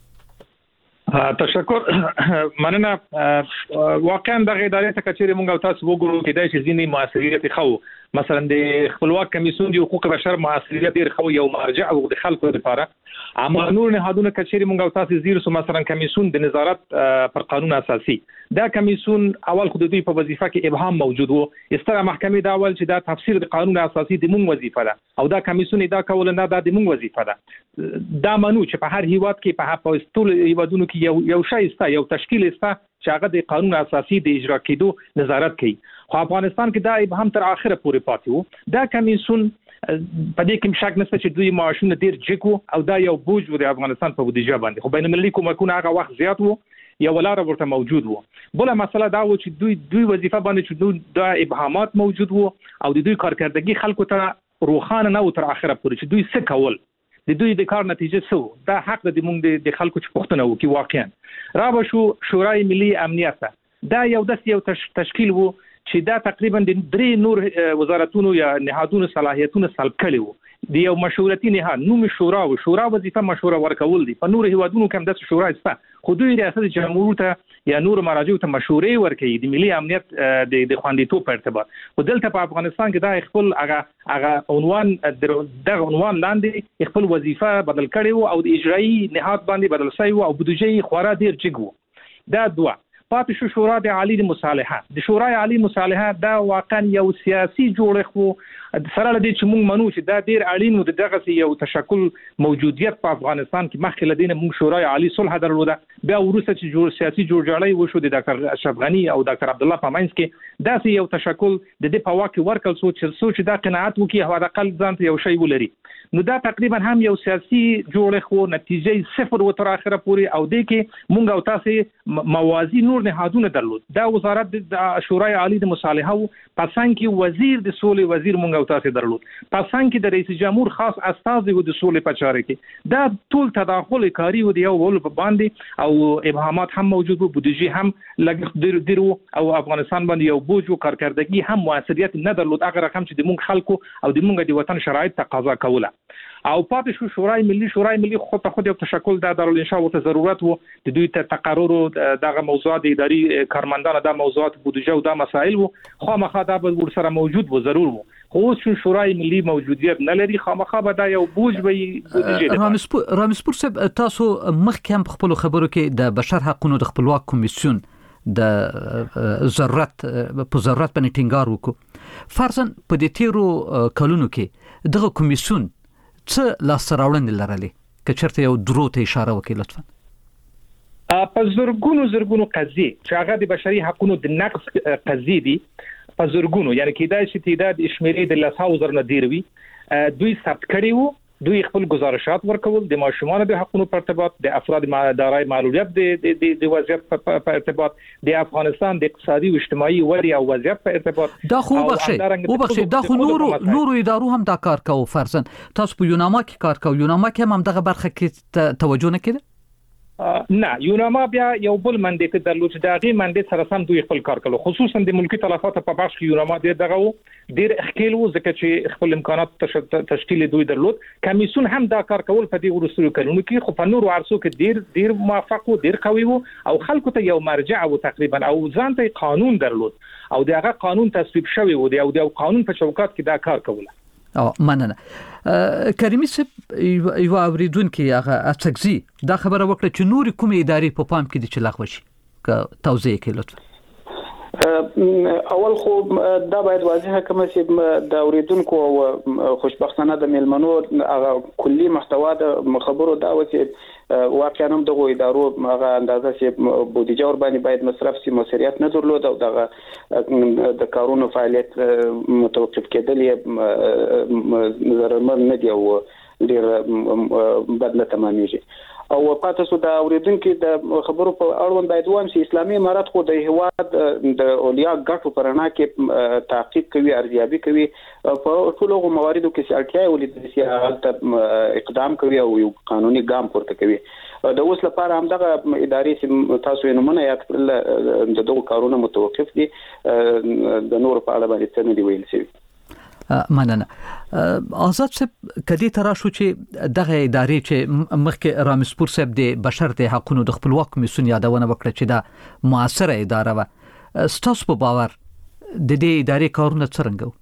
Speaker 3: تشکر مننه واقعا دغه ادارې ته کچېره مونږ تاسو وګورو کې د ځینې مؤثریت خو مثلا د خپلواک کمیسیون د حقوق بشر مؤثریت ډیر خو یو مرجع او د خلکو لپاره اما نور نهادونه کچېره مونږ تاسو زیرو سو مثلا کمیسیون د نظارت پر قانون اساسي دا کمیسیون اول خو د دوی په وظیفه کې ابهام موجود وو استره محکمه دا اول چې دا تفسیر د قانون اساسي د مونږ وظیفه ده او دا کمیسیون دا کول نه دا د مونږ وظیفه ده دا منو چې په هر هیواد کې په هغه ټول هیوادونو کې یو یو شای است یو تشکیل است چې هغه د قانون اساسي د اجرا کېدو نظارت کوي خو افغانستان کې دا ابهام تر اخره پورې پاتې وو دا کمیسیون په دې کې شک نشته چې دوی معاشونه ډیر جګو او دا یو بوج و د افغانستان په بودیجه باندې خو بین المللي کومکونه هغه وخت زیات وو یو ولاره ورته موجود وو بل مسله دا و چې دوی دوی وظیفه باندې چې دوی دا ابهامات موجود وو او د دوی کارکردګي خلکو ته روخانه نه و تر اخره پورې چې دوی څه کول د دوی د کار نتیجه سو دا حق د موږ د خلکو چې پښتنه وو کې واقعا را به شو شورای ملي امنیت دا یو د یو تشکیل وو چې دا تقریبا د درې نور وزارتونو یا نهادونو صلاحیتونه سلب کړي وو د یو مشورتي نهاد نوم شورا او شورا وظیفه مشوره ورکول دي په نور هیوادونو کې هم د شورا است خو دوی ریاست جمهور ته یا نور مراجع ته مشورې ورکړي د ملي امنیت د د خوندیتوب په ارتباط خو دلته په افغانستان کې دا خپل هغه هغه عنوان د عنوان لاندې خپل وظیفه بدل کړي او د اجرایی نهاد باندې بدل شوی او بودجه خورا ډیر جګ وو دا دوه پاتې شو شورا د عالی مصالحه د شورای عالی مصالحه دا واقعا یو سیاسي جوړښت وو سره لدې چې موږ منو چې دا ډیر اړین و دغه یو تشکل موجودیت په افغانستان کې مخکې لدینه موږ شورای عالی صلح درلوده بیا ورسته چې جوړ سیاسي جوړجاړی وشو د ډاکټر اشرف غنی او ډاکټر عبد الله پامنس کې دا یو تشکل د دې په واکه ورکل سوچ سوچ دا قناعت وکي هو د قلب ځان یو شی ولري نو دا تقریبا هم یو سیاسي جوړښت وو نتیجې صفر و تر اخره پورې او د کې مونږ او تاسو موازی نور نهادونه درلود دا وزارت د شورای عالی د مصالحه پاسان کې وزیر د سولې وزیر مونږ او تاسو درلود پاسان کې د رئیس جمهور خاص استازي و د سولې په چارې کې دا ټول تداخل کاری و د یو ول په باندې او ابهامات هم موجود وو بودیجه هم لګ درو او افغانستان باندې یو بوج او کارکردګي هم موثریت نه درلود هغه رقم چې د مونږ خلکو او د مونږ د وطن شرایط تقاضا کوله او پاتې شو شورای ملي شورای ملي خو ته خو د تشکل د دارالانشاء او ته ضرورت وو د دوی ته تقرر دغه موضوعات اداري کارمندان د موضوعات بودیجه او د مسائل وو خامخا دا به ور سره موجود وو ضرور وو خو شو شورای ملي موجودیت نه لري خامخا به دا یو بوج به بودیجه
Speaker 2: رامسپور رامسپور صاحب تاسو مخکې په خپل خبرو کې د بشر حقوقو د خپلواک کمیسیون د ضرورت په ضرورت باندې ټینګار وکړو فرضاً په دې تیرو کلونو کې دغه کمیسیون څه لاسراوړنې لرلې که چېرته یو درو ته اشاره وکړئ لطفا
Speaker 3: په زرګونو زرګونو قضیې چې هغه د بشري حقوقو د نقض قضیې دي په زرګونو یعنی کېدای شي تعداد شمیرې د لسو زر نه ډیر وي دوی ثبت کړي وو دوی خپل گزارشات ورکول د ماشومان د حقوقو په ارتباط د افراد دارای معلولیت د د وضعیت په ارتباط د افغانستان د اقتصادي او اجتماعي وضعیت او وضعیت په ارتباط
Speaker 2: دا خو بخشي او بخشي دا خو نورو نورو ادارو هم دا کار کوي فرضاً تاسو په یوناما کې کار کوي یوناما کې هم دغه برخه کې توجه نه کړي
Speaker 3: نه یوناما بیا یو بل منډیټ درلود چې دا غي منډیټ سره سم دوی خپل کار کولو خصوصا د ملکی تلفات په بخش کې یوناما ډیر دغه ډیر اخکیل وو ځکه چې خپل امکانات تشکیل دوی درلود کمیسیون هم دا کار کول په دې ورسره کلونو کې خو په نورو عرصو کې ډیر ډیر موافق وو ډیر قوي وو او خلکو ته یو مرجع وو تقریبا او ځان ته قانون درلود او دغه قانون تصویب شوی وو او د قانون په چوکاټ کې دا کار کوله
Speaker 2: او مننه کریمي صاحب یو اوریدونکو هغه اڅګزي دا خبره وکړه چې نور کومې ادارې په پام کې دي چې لغوه شي که توضیح کړئ لطفا
Speaker 1: اول خو دا باید واضحه کوم چې د اوریدونکو او خوشبختانه د میلمنو هغه کلی محتوا د خبرو دا و چې واقعا هم دغه ادارو هغه اندازه چې بودیجه ور باندې باید مصرف سي موثریت نه درلود او دغه د کارونو فعالیت متوقف کېدل یې ضرر نه دی او ډیر بدله تمامېږي او پاتې سو د اوریدونکو د خبرو په اړوند باید وایم چې اسلامي امارات خو د هواد د اولیا ګټو پرانا کې تحقیق کوي ارزیابي کوي په ټولو مواردو کې چې اړتیا ولې چې حالت اقدام کوي او یو قانوني ګام پورته کوي د اوس لپاره هم دغه ادارې چې تاسو یې نومونه یاد کړل د دغه کارونه متوقف دي د نور په اړه باندې څه نه دی ویل شوی
Speaker 2: مننه آزاد صاحب کدی ترا شو چې دغه ادارې چې مخکې رامسپور صاحب د بشر د حقوقو د خپلواک کمیسیون یادونه وکړه چې دا موثره اداره و ستاسو په باور د دې ادارې کارونه څنګه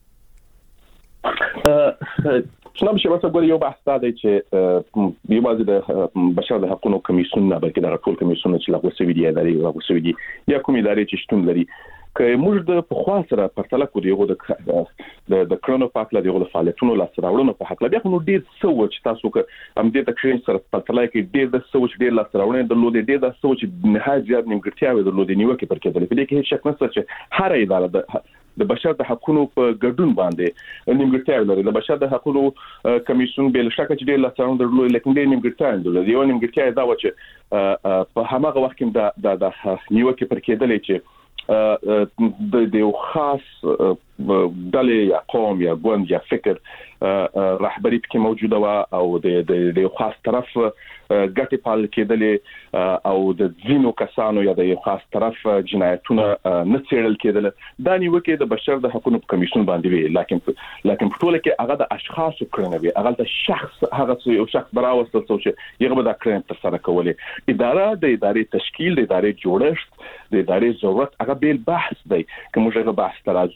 Speaker 4: شنو چې واسه ګوري یو بحث دی چې یو باز د بشر د حقوقو کمیسیون نه بلکې د ټول کمیسیون چې لغوه شوی دی ادارې لغوه شوی دی یا کوم ادارې چې شتون لري که موږ د پخوا سره پرتله کوو یو د د کرونو پاکله دی د فعالیتونو لاسراوړنو په حق لا بیا نو ډیر څه چې تاسو که هم دې تکرین سره پرتله کې ډیر د څه چې ډیر لاسراوړنې درلودې ډیر د څه چې نهایت زیات نیمګړتیاوې درلودې نیوکه پر کېدل په دې کې هیڅ شک نشته چې هر اداره د د بشر د حقوقو په ګډون باندې نیمګړتیاوې لري د بشر د حقوقو کمیسیون بل شک چې ډیر لاسراوړنې درلودې لیکن ډیر نیمګړتیاوې درلودې یو نیمګړتیا دا و چې په هغه وخت کې د د نیوکه پر کېدل چې د د خاص ډلې یا قوم یا ګوند یا فکر رهبری پکې موجوده و او د د خاص طرف ګټې پال کېدلې او د ځینو کسانو یا د خاص طرف جنایتونه نه څېړل کېدل دا نیوکه د بشر د حقوقو کمیسیون باندې وی لکه لکه په ټوله کې هغه د اشخاصو کړنه وی هغه د شخص هغه یو شخص براوستل چې یغه به دا کړنه تر سره کولې اداره د ادارې تشکیل د ادارې جوړښت د ادارې ضرورت هغه بیل بحث دی کوم ژغه بحث ترازو د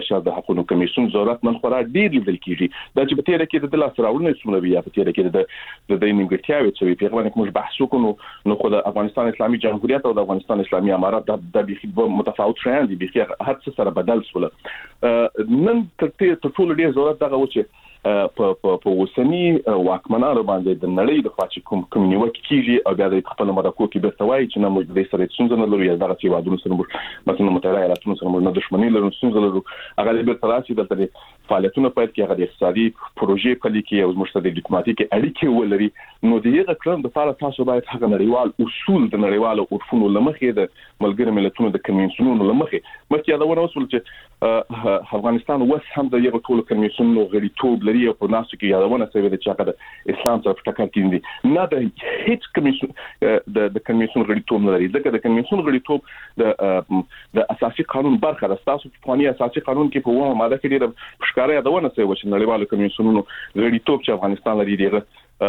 Speaker 4: بشر د حقوقو کمیسیون ضرورت من خورا ډیر لیدل کیږي دا چې په تیر کې د لاس راوړنې څومره بیا په تیر کې د د دې نیمګړتیاوې چې په هغه کې موږ بحث وکړو نو خو د افغانستان اسلامي جمهوریت او د افغانستان اسلامي امارات د بيخي متفاوت شیان دي بيخي هر څه سره بدل شول نن تر ټولو ډیر ضرورت دغه و چې په په وسنی واکمنانو باندې د نړۍ د خاص کوم کمیونټي کیږي او بیا د خپل مرکو کې به توای چې نو د سره څنګه نه لري دغه چې وادونو سره مثلا متحده ایالاتونو سره نه دښمنی لري څنګه لري هغه به تراسي د فعالیتونو په کې هغه اقتصادي پروژې په لیکي او مشترک ډیپلوماټیک اړیکې ولري نو دغه کلم د فعال تاسو باید هغه نړیوال اصول د نړیوالو عرفونو لمخې د ملګری ملتونو د کمیسیونونو لمخې مخکې دا ونه وصول چې افغانستان وس هم د یو ټول کمیسیونونو غړیتوب لري او په ناسو کې یادونه شوی د چې هغه اسلام سره ټکر کیندي نه د هیڅ کمیسیون د د کمیسیون غړیتوب نه لري ځکه د کمیسیون غړیتوب د د اساسي قانون برخه ده تاسو په قانوني اساسي قانون کې په ومه ماده کې ډېر ښکارا یادونه شوی چې نړیوالو کمیسیونونو غړیتوب چې افغانستان لري دغه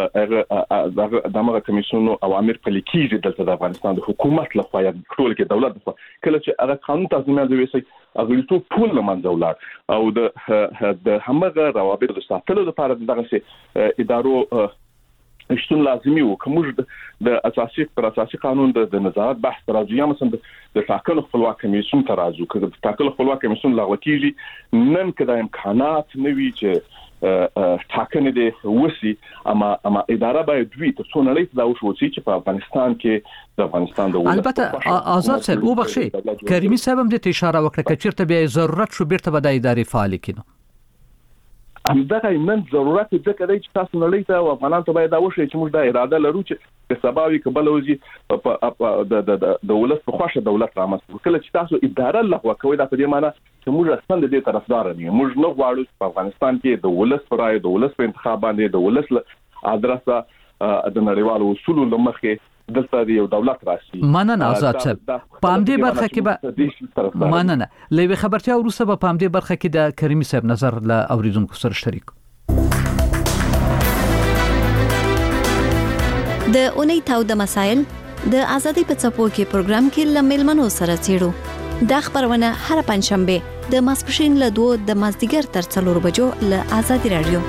Speaker 4: هغه دغه کمیسیون اوامر په لیکيږي دلته د افغانستان د حکومت لخوا یا ټول کې دولت لخوا کله چې هغه قانون تنظیم دی وسی هغه ټول ټول لمنځه ولاړ او د د همغه روابط د ساتلو لپاره دغه ادارو شتون لازمي وو کوم د اساسي پر اساسي قانون د نظارت بحث راځي یا مثلا د ټاکنو خپلواک کمیسیون ترازو کړي د ټاکنو خپلواک کمیسیون لغوه کیږي نن کدا امکانات نوي چې ټاکنې د وسی اما اما اداره باید دوی ته څو نړۍ دا وشو چې په افغانستان کې د افغانستان د
Speaker 2: البته آزاد صاحب وبخشي کریمي صاحب هم د اشاره وکړه چې چیرته به ضرورت شو بیرته به د ادارې فعال کینو
Speaker 4: همدغه نن ضرورت ځکه دی چې تاسو نړۍ ته او افغانانو ته باید دا وشي چې موږ د اراده لرو چې د سباوي قبل وځي د د د ولس په خوښه دولت رامنځته کله چې تاسو اداره لغوه کوي دا په دې معنی چې موږ اصلا د دې طرفدار نه یو موږ نه غواړو چې په افغانستان کې د ولس پر رائے د ولس په انتخاب باندې د ولس ادرسه د نړیوالو اصولو لمخې دلته یو دولت راشي
Speaker 2: مننه آزاد صاحب پام دې برخه کې به مننه لوي خبرتیا وروسته به پام دې برخه کې د کریمي صاحب نظر له اوریدونکو سره شریک
Speaker 5: د اونۍ تاو د مسائل د ازادي په څپو کې پروګرام کې لملمنو سره چیرو د خبرونه هر پنځشنبه د ماسپښین له دوه د مازدیګر تر څلور بجو له ازادي رادیو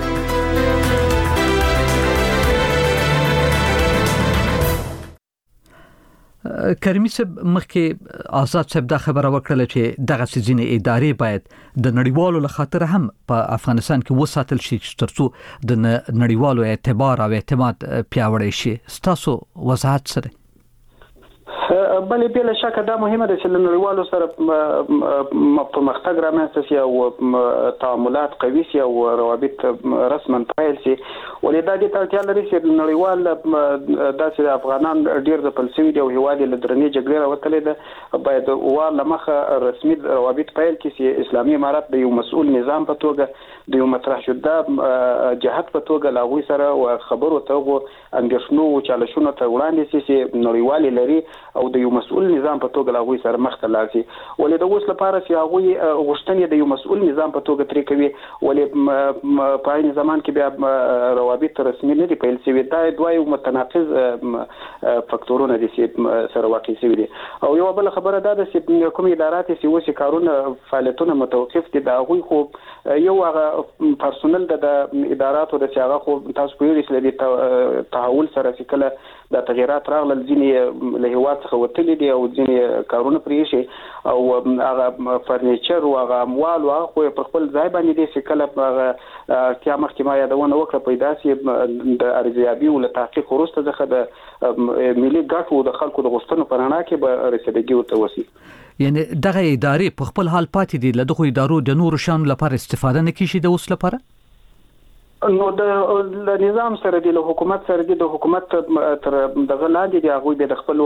Speaker 2: کریمي صاحب مخکې آزاد صاحب دا خبره وکړه چې دغه سيزونه ادارې باید د نړیوالو لخاطر هم په افغانستان کې وساتل شي ترڅو د نړیوالو اعتبار او اعتماد پیاوړی شي تاسو وضاحت سره
Speaker 1: بلې بل شک دا مهمه ده چې نړیوالو سره په مختګ رامنځته شي او تعاملات قوي شي او روابط رسما فعال شي ولې دا د تړتیا لري چې نړیوال داسې افغانان ډیر د فلسفي دی او هوادي لدرنی جګړه راوتلې ده باید وال مخه رسمي روابط فعال کړي اسلامي امارات د یو مسؤل نظام په توګه د یو مطرح شوه جهات په توګه لاغوي سره او خبرو ته انګښنو او چالشونو ته وړاندې شي چې نړیوال لري او د یو مسؤل نظام په توګه لاغوي سره مخ ته لاړ شي ولې د اوس لپاره چې هغه غوښتنې د یو مسؤل نظام په توګه ترې کوي ولې په عین زمان کې بیا روابط رسمي نه دي پیل شوي دا دوه یو متناقض فاکتورونه دي چې سره واقع شوي دي او یو بل خبره ده چې کوم ادارات چې وسې کارونه فعالیتونه متوقف دي دا غوي خو یو هغه پرسونل د اداراتو د چې هغه خو تاسو په یوه سره تحول سره چې کله د تغیرات راغلل ځینې له هوا څخه وتلي دي او ځینې کارونه پرې شي او هغه فرنیچر او هغه اموال او خو په خپل ځای باندې دي چې کله هغه کیا مخکې ما یادونه وکړه پیدا سي د ارزیابي او تحقیق وروسته ځخه د ملي ګټو د خلکو د غوښتنو په اړه کې به رسیدګي ورته وسی
Speaker 2: یعنی دغه ادارې په خپل حال پاتې دي له دغه ادارو د نور شان لپاره استفاده نه کیږي د اوس لپاره
Speaker 1: نو د نظام سره دی له حکومت سره دی د حکومت تر دغه لاندې دی هغه به د خپل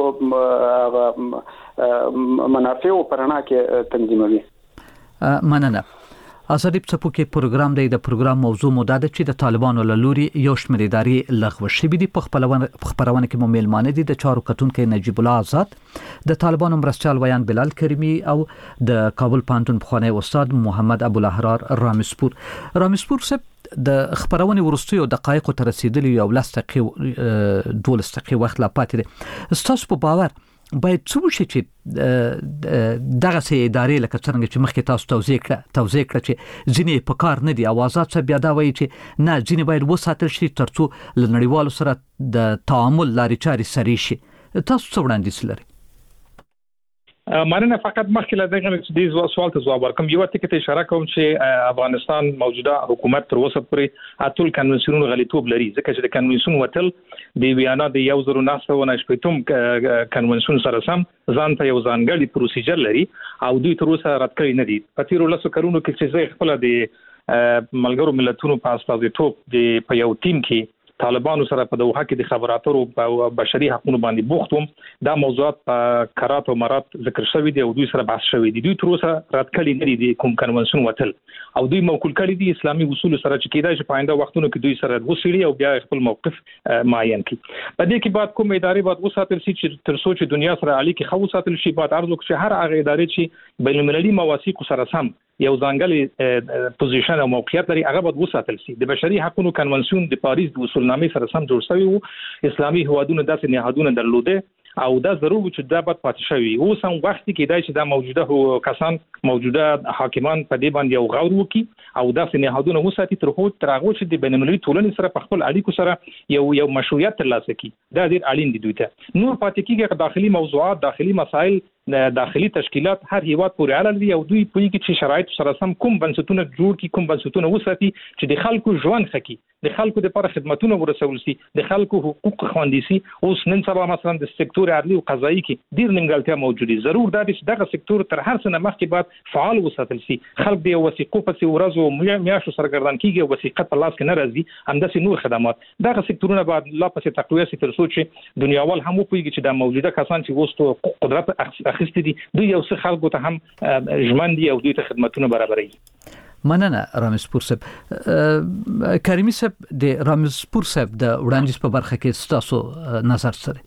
Speaker 1: منافع او پرنا کې تنظیموي
Speaker 2: مننه ازادي په کې پروګرام دی د پروګرام موضوع موده ده چې د طالبانو له لوري یو شمېر ادارې لغوه شوې دي په خپلونه خبرونه کې مو میلمانه دي د چارو کتونکو نجیب الله آزاد د طالبانو مرستيال ویان بلال کریمی او د کابل پانتون بخوانی استاد محمد ابو الاحرار رامسپور رامسپور سب د خبرونه ورستیو دقایق تر رسیدلی یو لس دقیقې دولس دقیقې وخت لا پاتې دي تاسو په باور باید څه وشي چې دغه سي ادارې لکه څنګه چې مخکې تاسو توضیح کړه توضیح کړه چې ځینې په کار نه دي اوازات څه بیا دا وایي چې نه ځینې باید وساتل شي ترڅو له نړیوالو سره د تعامل لارې چارې سري شي. تاسو څه وړاندیز لرئ؟
Speaker 3: مانه فقط مخکې له دغه چې د سوال ته ځواب ورکوم یو ټکی ته اشاره کوم چې افغانستان موجوده حکومت تر اوسه پورې اتل کنونسیونونو غلیطوب لري ځکه چې د کنونسیون وتل د ویانا د یو زرو نهه سوه شپږم کنونسیون سره سم ځان ته یو ځانګړی پروسیجر لري او دوی تر اوسه رد کړی نه دي. په تیرو لسو کلونو کې چې زه خپل د ملګرو ملتونو په استازیتوب د په یو ټیم کې طالبانو سره په دوحه کې د خبراتو او بشري حقوقو باندې بوخت وم. دا موضوعات په کرات او مرات ذکر شوی دی او دوی سره بحث شوی دی. دوی تر اوسه رد کړی نه دي کوم کنونسیون وتل او دوی موکول کړی دي اسلامي اصول سره چې کېدای شي په آینده وختونو کې دوی سره وسیړي او بیا خپل موقف معین کړي. په دې کې بعد کوم ادارې بعد وساتل شي چې تر څو چې دنیا سره اړیکې خو وساتل شي بعد ارزو چې هر هغه ادارې چې بین المللي مواثیق سره سم یو ځانګړی پوزیشن او موقعیت لري هغه باید وساتل شي. د بشري حقوقو کنونسیون د پاریس د اصولنامې سره سم جوړ شوی وو. اسلامي هوادونو داسې نهادونه درلوده او دا ضروري چې دا باید پاتې شوی. اوس هم وخت کې دی چې دا موجوده کسان موجوده حاکمان په دې باندې یو غور وکړي او داسې نهادونه وساتي تر هغه تر هغه چې د بین المللي ټولنې سره په خپل اړیکو سره یو یو مشروعیت ترلاسه کړي. دا ډیر اړین دي دوی ته. نور پاتې کېږي داخلي موضوعات داخلي مسایل داخلي تشکیلات هر هیواد پورې اړه لري او دوی په کې چې شرایط سره سم کوم بنسټونه جوړ کړي کوم بنسټونه وساتي چې د خلکو ژوند خکې د خلکو لپاره خدماتونه ورسول شي د خلکو حقوق خوندي شي. اوس نن سبا مثلا د سکتور عدلي او قضایي کې ډیر نیمګړتیا موجوده. ضرور دا چې دغه سکتور تر هر څه نه مخکې بعد فعال وساتل شي. خلک د وثیقو په ورځو میاشتو سرګردان کیږي او وثیقه په لاس کې نه راځي. همداسې نور خدمات دغه سکتورونه بعد لا پسې تقویه شي تر څو چې دنیاوال هم وپوهیږي چې د موجوده کسان چې وستو قدرت اخیستي دي دوی یو څه خلکو ته هم ژمن دي او دوی ته خدماتونه برابروي.
Speaker 2: مننه رامز پور صاحب. کریمي صاحب د رامز پور صاحب د وړاندیز په برخه کې ستاسو نظر سره؟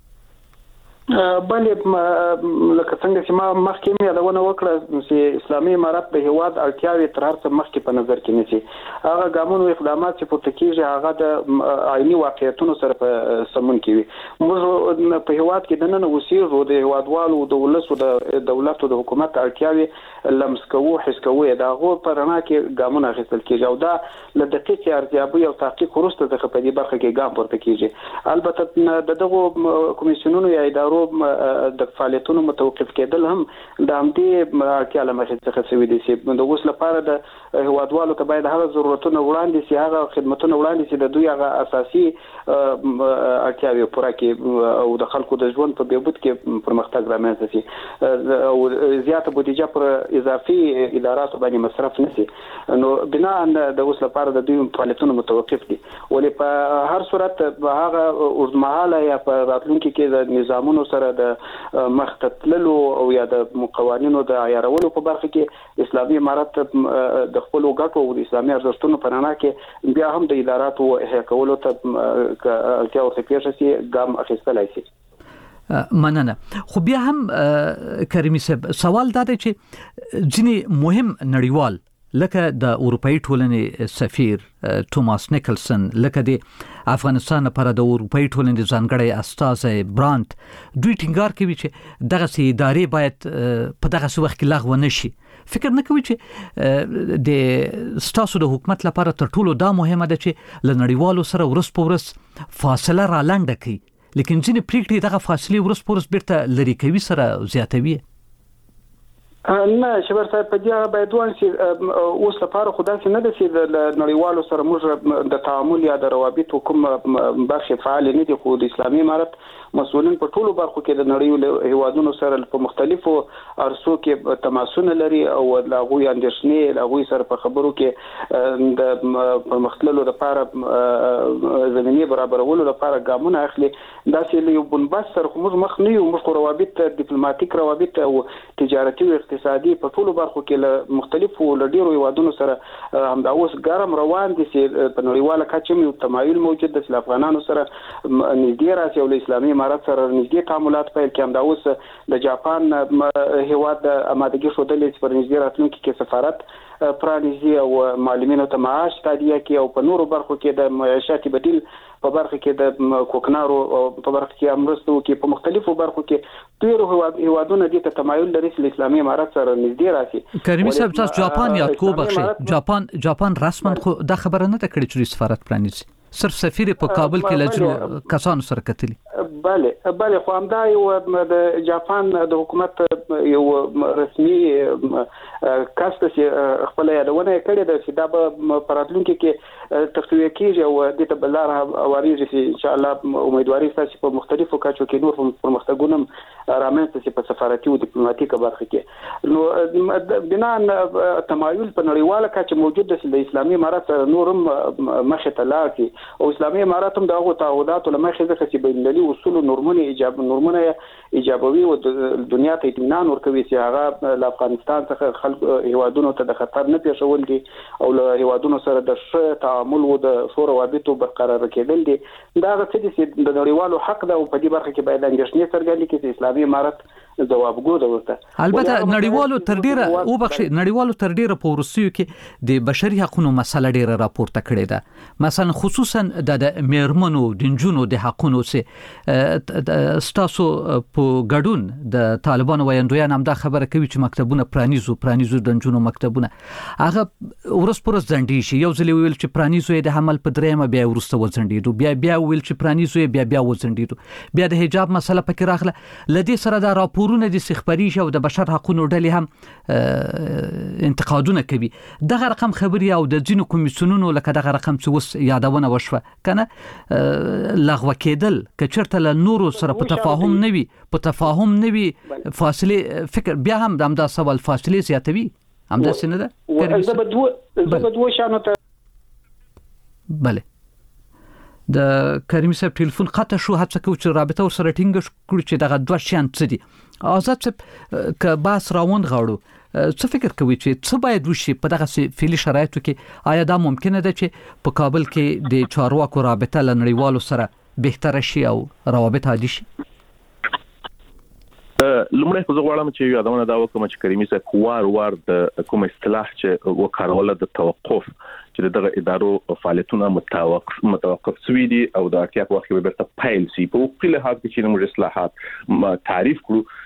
Speaker 1: بلې لکه څنګه چې ما مخکې مې یادونه وکړه چې اسلامي امارت د هیواد اړتیاوې تر هر څه مخکې په نظر کې نیسي. هغه ګامونو اقدامات چې پورته کېږي هغه د عیني واقعیتونو سره په سمون کې وي. موږ په هیواد کې دننه اوسېږو د هیوادوالو د ولسو د دولتو د حکومت اړتیاوې لمس کوو حس کوو د هغو په رڼا کې ګامونه اخیستل کېږي او دا له دقیقې ارزیابۍ او تحقیق وروسته څخه په دې برخه کې ګام پورته کېږي. البته د دغو کمیسیونونو یا ادارو د فعالیتونو متوقف کېدل هم د همدې اړتیا له مخې څخه شوي دي چې د اوس لپاره د هیوادوالو ته باید هغه ضرورتونه وړاندې شي هغه خدمتونه وړاندې شي د دوی هغه اساسي اړتیاوې پوره کړي او د خلکو د ژوند په بهبود کې پرمختګ رامنځته شي او زیاته بودیجه پر اضافي اداراتو باندې مصرف نشي. نو بنا د اوس لپاره د دوی فعالیتونو متوقف دي. ولې په هر صورت هغه اوږدمهاله یا په راتلونکي کې د نظامونو سره د مختتللو او یا د قوانینو د عیارولو په برخه کې اسلامي امارت د خپل ګټو او د اسلامي ارزښتونو په رڼا کې بیا هم د اداراتو احیا کولو ته اړتیا ورته پیښ شي ګام اخیستلای شي.
Speaker 2: مننه. خو بیا هم کریمي صاحب سوال دا دی چې ځینې مهم نړیوال لکه د اروپאי ټولنې سفیر توماس نیکلسن لکه د افغانستان لپاره د اروپאי ټولنې ځانګړی استازی برانت دوی ټینګار کوي چې دغه سي ادارې باید په دغه وخت کې لغوه نشي. فکر نه کوي چې د ستاسو د حکومت لپاره تر ټولو دا مهمه ده چې له نړیوالو سره ورس په ورس فاصله را لنډه کړي لیکن ځینې پریکړې دغه فاصله ورس په ورس بیرته لري کوي سره زیاتوي؟
Speaker 1: نه شبر صاحب په دې باید وان چې اوس لپاره خدای چې نه د چې د نړیوالو سره موږ د تعامل یا د روابط کوم برخه فعال نه دي. خو د اسلامي امارت مسؤلین په ټولو برخو کې د نړیوالو هیوادونو سره په مختلفو ارسو کې تماسونه لري او د هغوی اندېښنې د هغوی سره په خبرو کې د پرمختللو لپاره زمینه برابرولو لپاره ګامونه اخلي. دا چې یو بنبست سره موږ مخ نه یو موږ روابط ډیپلوماټیک روابط او تجارتي او اقتصادي په ټولو برخو کې له مختلفو لډیرو هیوادونو سره همدا اوس ګرم روان دي چې په نړیواله کچه یو تمایل موجود دی چې افغانانو سره نږدې راشي او اسلامي امارت سره نږدې تعاملات پیل کړي. همدا اوس د جاپان هیواد د امادګي ښودلې چې پر نږدې راتلونکي کې سفارت پرانیزي او معلمینو ته معاش تادیه کوي او په نورو برخو کې د معاشاتي بدیل په برخه کې د کوکنارو په برخه کې امرستو کې په مختلفو برخو کې ډیرو هیوادونو د تمایل لري چې اسلامي امارات سره نږدې راشي.
Speaker 2: کریمي صاحب تاسو جاپان یاد کو بخښي جاپان جاپان رسما خو د خبره نه کړې چې سفارت پرانیزي صرف سفیر په کابل کې لجنو کسانو سره کتلی.
Speaker 1: بله بله خو همدا یو د جاپان د حکومت یو رسمي کاست چې خپل یادونه کړې ده چې دا به پراتلونکو کې تقویه کیږي او د تبلار اوریږي چې ان شاء الله امیدواري ستاسو په مختلفو کاچو کې نور پرمختګونه رامنځته شي په سفارتي او ډیپلوماټیکه برخه کې. نو بنا تمایل په نړیواله کچه موجود دی د اسلامي امارات نورم مخه ته لاړ او اسلامي امارات هم دغه تعهدات لمخه ځکه چې بین المللي اصول نورمونه ایجاب نورمونه ایجابوي او دنیا ته اطمینان ورکوي چې هغه له افغانستان څخه خلک هیوادونو ته د خطر نه پیښول دي او له هیوادونو سره د ښه تعامل او د ښو روابطو برقرار کېدل دي. دا څه دي چې د نړیوالو حق ده او په دې برخه کې باید اندېښنې څرګندې کړي چې اسلامي امارات جوابګو ده ورته.
Speaker 2: البته نړیوالو تر ډیره او بخښي نړیوالو تر ډیره په روسیو کې د بشري حقوقو مسله ډیره راپورته کړې ده مثلا خصوصا د میرمنو د جنونو د حقوقو سه ستاسو په ګډون د طالبانو وایندویان هم دا خبره کوي چې مکتبونه پرانیزو پرانیزو د جنونو مکتبونه هغه ورس پرس ځنډي شي یو ځل ویل چې پرانیزو د حمل په درېمه بیا ورسته وځنډیدو بیا بیا ویل چې پرانیزو بیا بیا وځنډیدو بیا د حجاب مسله پکې راغله لدې سره دا راپور ورونه د سخبري او د بشر حقوقو ډلې هم انتقادونه کوي دغه رقم خبري او د ځینو کمیسیونونو لکه دغه رقم چې وس یادونه وشوه کنه لغوه کېدل کچرته له نورو سره په تفاهم نه وي په تفاهم نه وي فاصله فکر بیا هم د امدا سوال فاصله زیاتوي همدا څنګه ده
Speaker 1: زبدو زبدو شانو ته
Speaker 2: بله د کریمي صاحب ټلیفون قطع شو هڅه کوي چې رابطه ور سره ټینګ کړو چې دغه دوه شان څه دي آزاد صاحب ک باس راوند غاړو څه فکر کوي چې څه باید وشي په دغه فعلی شرایطو کې آیا دا ممکنه ده چې په کابل کې د چارواکو رابطه لنړیوالو سره بهتر شي او روابط عادي شي؟
Speaker 4: لمړی خو زه غواړم چې یادونه دا وکړم چې کریمي صاحب وار وار د کوم اصطلاح چې وکړول د توقف چې دغه ادارو فعالیتونه متوقف متوقف شوي دي او د اړتیا په وخت کې به پیل شي په خپل حال کې چې موږ اصلاحات تعریف کړو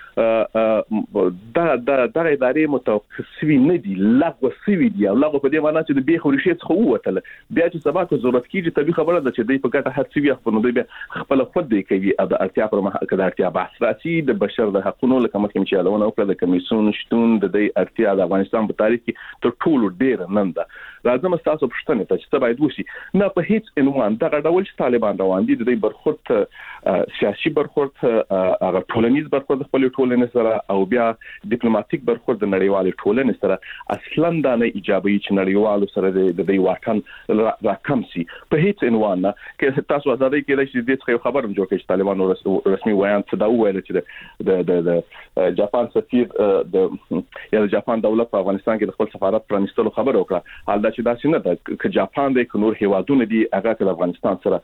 Speaker 4: دا دا د ادارې متوقف شوي نه دي لغوه شوي دي او لغوه په دې معنی چې د بیخ ورشي څخه ووتل بیا چې سبا ته ضرورت کیږي طبي خبره ده چې دوی په ګټه هڅه وي خپل دوی خپل خود دی کوي د اړتیا پر مخ کې د اړتیا بحث راځي د بشر د حقوقو لکه مخکې چې یادونه وکړه د کمیسیون شتون د دې اړتیا د افغانستان په تاریخ کې تر ټولو ډیر نن ده راځم تاسو پښتنه ته چې باید وشي نه په هیڅ عنوان دغه ډول چې طالبان روان دي د دې برخورد سیاسي برخورد هغه ټولنیز برخورد خپل ټولنې سره او بیا ډیپلوماټیک برخورد د نړیوال ټولنې سره اصلا دا نه ایجابي چې نړیوالو سره د دې واټن راکم شي په هیڅ عنوان نه کې تاسو ازادي کې لشي د دې خبر هم جوړ کړي چې طالبان رسمي وایي چې دا وایي چې د د د جاپان سفیر د یا د جاپان دولت په افغانستان کې د خپل سفارت پرانیستلو خبر وکړه حال دا چې دا څنګه ده چې جاپان د نور هیوادونو دي هغه د افغانستان سره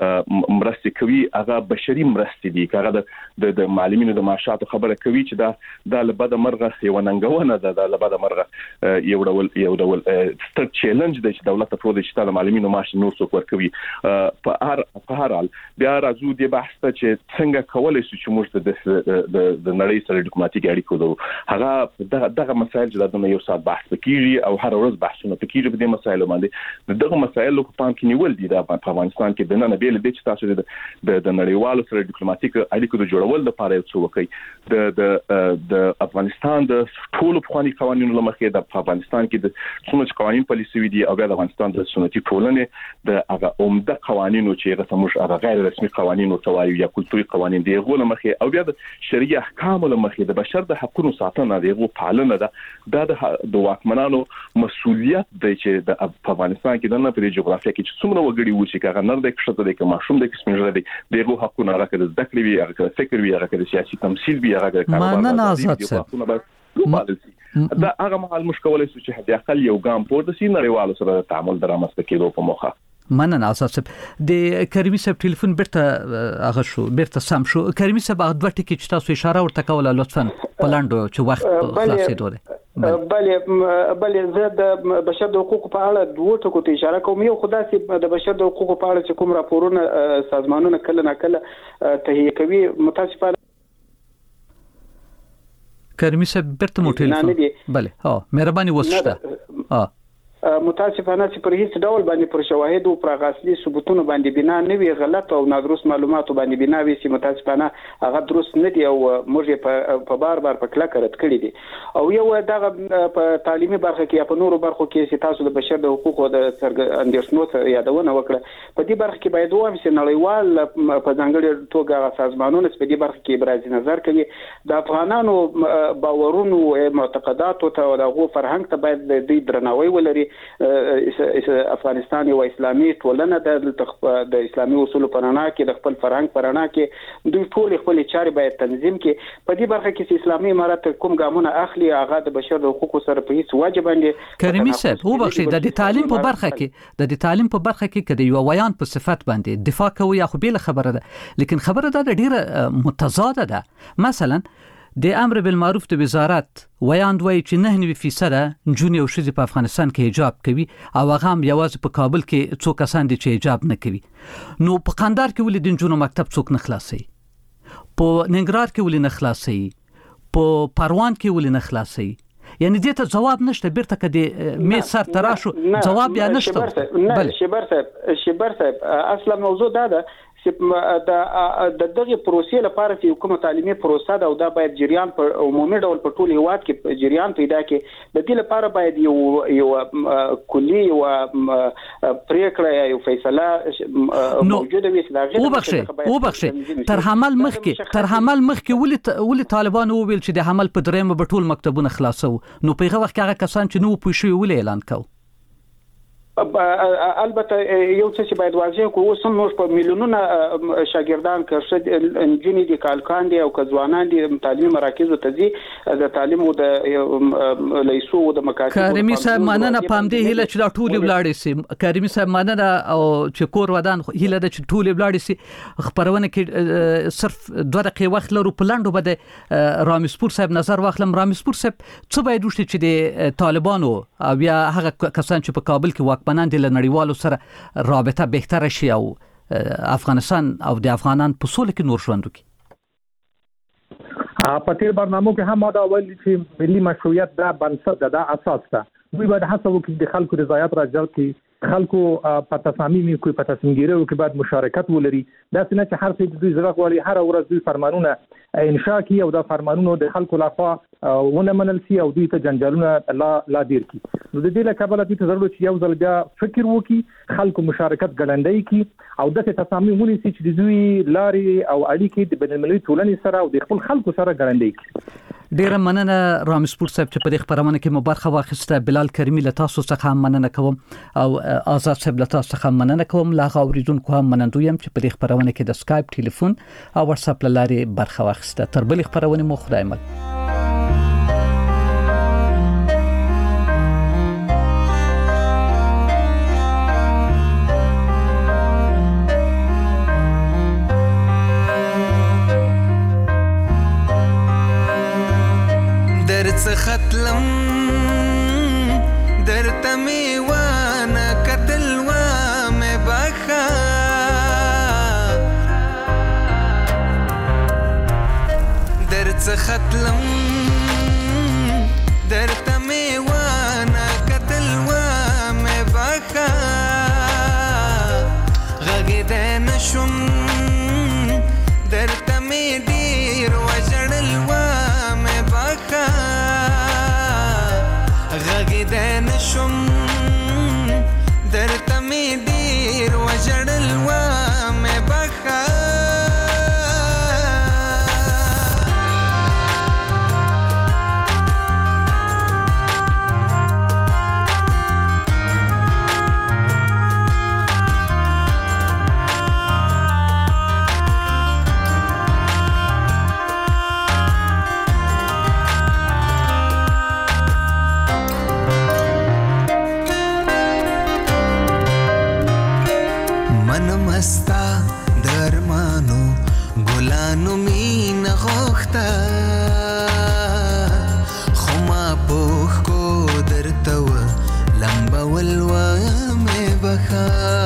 Speaker 4: مرستې کوي هغه بشري مرستې دي هغه د معلمینو د معاشاتو خبره کوي چې دا د لبد مرغه یو ننګونه ده د لبد مرغه یو ډول یو ډول ستر چیلنج دی چې دولت ته پروت چې د معلمینو معاش نور څوک ورکوي په هر په هر حال بیا راځو د بحث ته چې څنګه کولای شو چې موږ د د نړۍ سره ډیپلوماټیک اړیکو لرو هغه دغه مسایل چې د یو ساعت بحث کیږي او هر ورځ بحثونه کیږي په دې مسایلو باندې دغه مسایل په پام کې نیول دي د افغانستان کې د نن بیل د چې تاسو د نړیوالو سره ډیپلوماټیک اړیکو د جوړول لپاره یو څه وکړي د د د افغانستان د ټولو قوانینو قوانینو لمخې د افغانستان کې د څومره قوانین پالیسي دي او د افغانستان د سنتي ټولنې د هغه عمده قوانینو چې هغه موږ هغه غیر رسمي قوانینو توایو یا کلتوري قوانین دی غو لمخې او بیا د شرعي احکام لمخې د بشر د حقوقو ساتنه دی غو پالنه ده د واکمنانو مسؤلیت دی چې د افغانستان کې د نه په جغرافیه کې چې څومره وګړي وو چې هغه نر د کښته د ماشوم د کسمنځ دی دغه حقونه راکړي د ذکر وی هغه فکر وی هغه سیاسي تمثيل وی هغه
Speaker 2: کاروبار آزاد
Speaker 4: دا هغه مهال مشکل شو چې د اقل یو ګام پورته سي نړیوالو سره تعامل درامسته کېدو په موخه
Speaker 2: مننه اساس د کریمي صاحب ټلیفون بیرته هغه شو بیرته سم شو. کریمي صاحب هغه دوه ټکی چې تاسو اشاره ورته کوله لطفا پلاندو چې وخت خلاصېدو دی.
Speaker 1: بله بله زه د بشر د حقوقو په اړه دوه ټکو ته اشاره کوم. یو خدای چې د بشر د حقوقو په اړه چې کوم راپورونه سازمانونه کله نه کله تهیه کوي متاسفانه
Speaker 2: کریمي صاحب بیرته مو ټلیفون بله ها مهرباني وسشته ها
Speaker 1: متاسفانه چې پر هیڅ ډول باندې پر شواهد او پر اصلي ثبوتونو باندې بنا نه وي غلط او نادرست معلوماتو باندې بنا وي چې متاسفانه هغه درست نه دي او موږ په بار بار په کلکه رد کړی دي. او یو دغه په تعلیمي برخه کې یا په نورو برخو کې چې تاسو د بشر د حقوقو د اندیشنو یادونه وکړه په دې برخه کې باید وایم چې نړیوال په ځانګړي توګه سازمانونه په دې برخه کې برازي نظر کوي. د افغانانو باورونو معتقداتو ته او دغه فرهنګ ته باید د درناوی ولري. افغانستان یو اسلامي ټولنه ده د اسلامي اصولو په رڼا کې د خپل فرهنګ په رڼا کې دوی ټول خپل چارې باید تنظیم کړي. په دې برخه کې چې اسلامي امارات کوم ګامونه اخلي هغه د بشر د حقوقو سره په هیڅ واجب باندې
Speaker 2: کریمي صاحب هو بخښي د تعلیم په برخه کې د تعلیم په برخه کې کده یو ویان په صفت باندې دفاع کوي یا خو بیل خبره ده لیکن خبره ده ډیره متضاده ده. مثلا د امر بالمعروف د وزارت ویاند وایي چې نه نوي فیصد جون او شذ په افغانستان کې حجاب کوي او هغه هم یوازې په کابل کې څو کسان دي چې حجاب نه کوي. نو په قندهار کې ولې د جنونو مکتب څوک نه خلاصي، په ننګرهار کې ولې نه خلاصي، په پروان کې ولې نه خلاصي؟ یعنی دې ته جواب نشته. بیرته کدي می سر تراشو جواب یا نشته.
Speaker 1: بله شبر صاحب شبر صاحب اصلا موضوع دا ده چې د دغه پروسې لپاره چې کومه تعلیمي پروسه ده او دا باید جریان په عمومي ډول په ټول هیواد کې جریان پیدا کړي. د دې لپاره باید یو یو کلی یو پریکړه یو فیصله موجوده وي.
Speaker 2: او بخښه او بخښه تر حمل مخکې تر حمل مخکې ولې ولې طالبان وویل چې د حمل په درېمه په ټول مکتبونه خلاصو. نو په هغه وخت کې هغه کسان چې نو پوښي ولې اعلان کاوه؟
Speaker 1: البته یو څه چې باید واضح کو اوس هم نور په میلیونونه شاګردان کښ انجینری دي کالکان دي او کځوانان دي تعلیمي مراکز ته دي د تعلیم او د لیسو او د مکاتب.
Speaker 2: کریمي صاحب مننه پام دی هله چې دا ټول ولاړ سي. کریمي صاحب مننه او چې کور ودان هله د چې ټول ولاړ سي. خبرونه کې صرف دوه دقیقې وخت لرو په لاندو بده رامسپور صاحب نظر واخلم. رامسپور صاحب څه باید وشي چې د طالبانو او یا هغه کسان چې په کابل کې واکمنان دي له نړیوالو سره رابطه بهتره شي او افغانستان او د افغانان په سوله کې نور ژوند وکړي؟
Speaker 3: په تیر برنامه کې هم ما دا ویل چې ملي مشروعیت دا بنسټ ده، دا اساس ده. دوی باید هڅه وکړي د خلکو رضایت راجلب کړي، خلکو په تصامیم کې په تصمیم ګیرو کې باید مشارکت ولري. دا څنګه چې هر څه دوی زړه غواړي هر ورځ دوی فرمانونه انشاء کوي او دا فرمانونه د خلکو لخوا ونه منل شي او دوی ته جنجالونه لا لا دیر کی. نو د دې لپاره دوی ته ضرورت چې یو ځل بیا فکر وکړي، خلکو مشارکت ګړندۍ کی او د تصامیم ونیسي چې دوی لارې او اړیکې د بین المللي ټولنې سره او د خپل خلکو سره ګړندۍ کی.
Speaker 2: ډیره مننه رامسپور صاحب چې په دې خبرونه کې مو برخه واخیسته. بلال کریمي له تاسو څخه مننه کوم او آزاد صاحب له تاسو څخه مننه کوم. لا اوریدونکو هم منندوی یم چې په دې خبرونه کې د اسکایپ ټلیفون او واتس اپ لارې برخه واخیسته. تر بل خبرونه مو خدای مل.
Speaker 11: ختلم درته می وانه قتل و مې بخا درته ختلم درته می وانه قتل و مې بخا غږیدای نشم درته می ډیر وژړل و مې بخا غږیدای نشم درته می ډیر وژړل و مې بخا ستا درمانو ګلانو مين غوښتا خو ما پوښ کو درته و لمبه ولوه مې بخا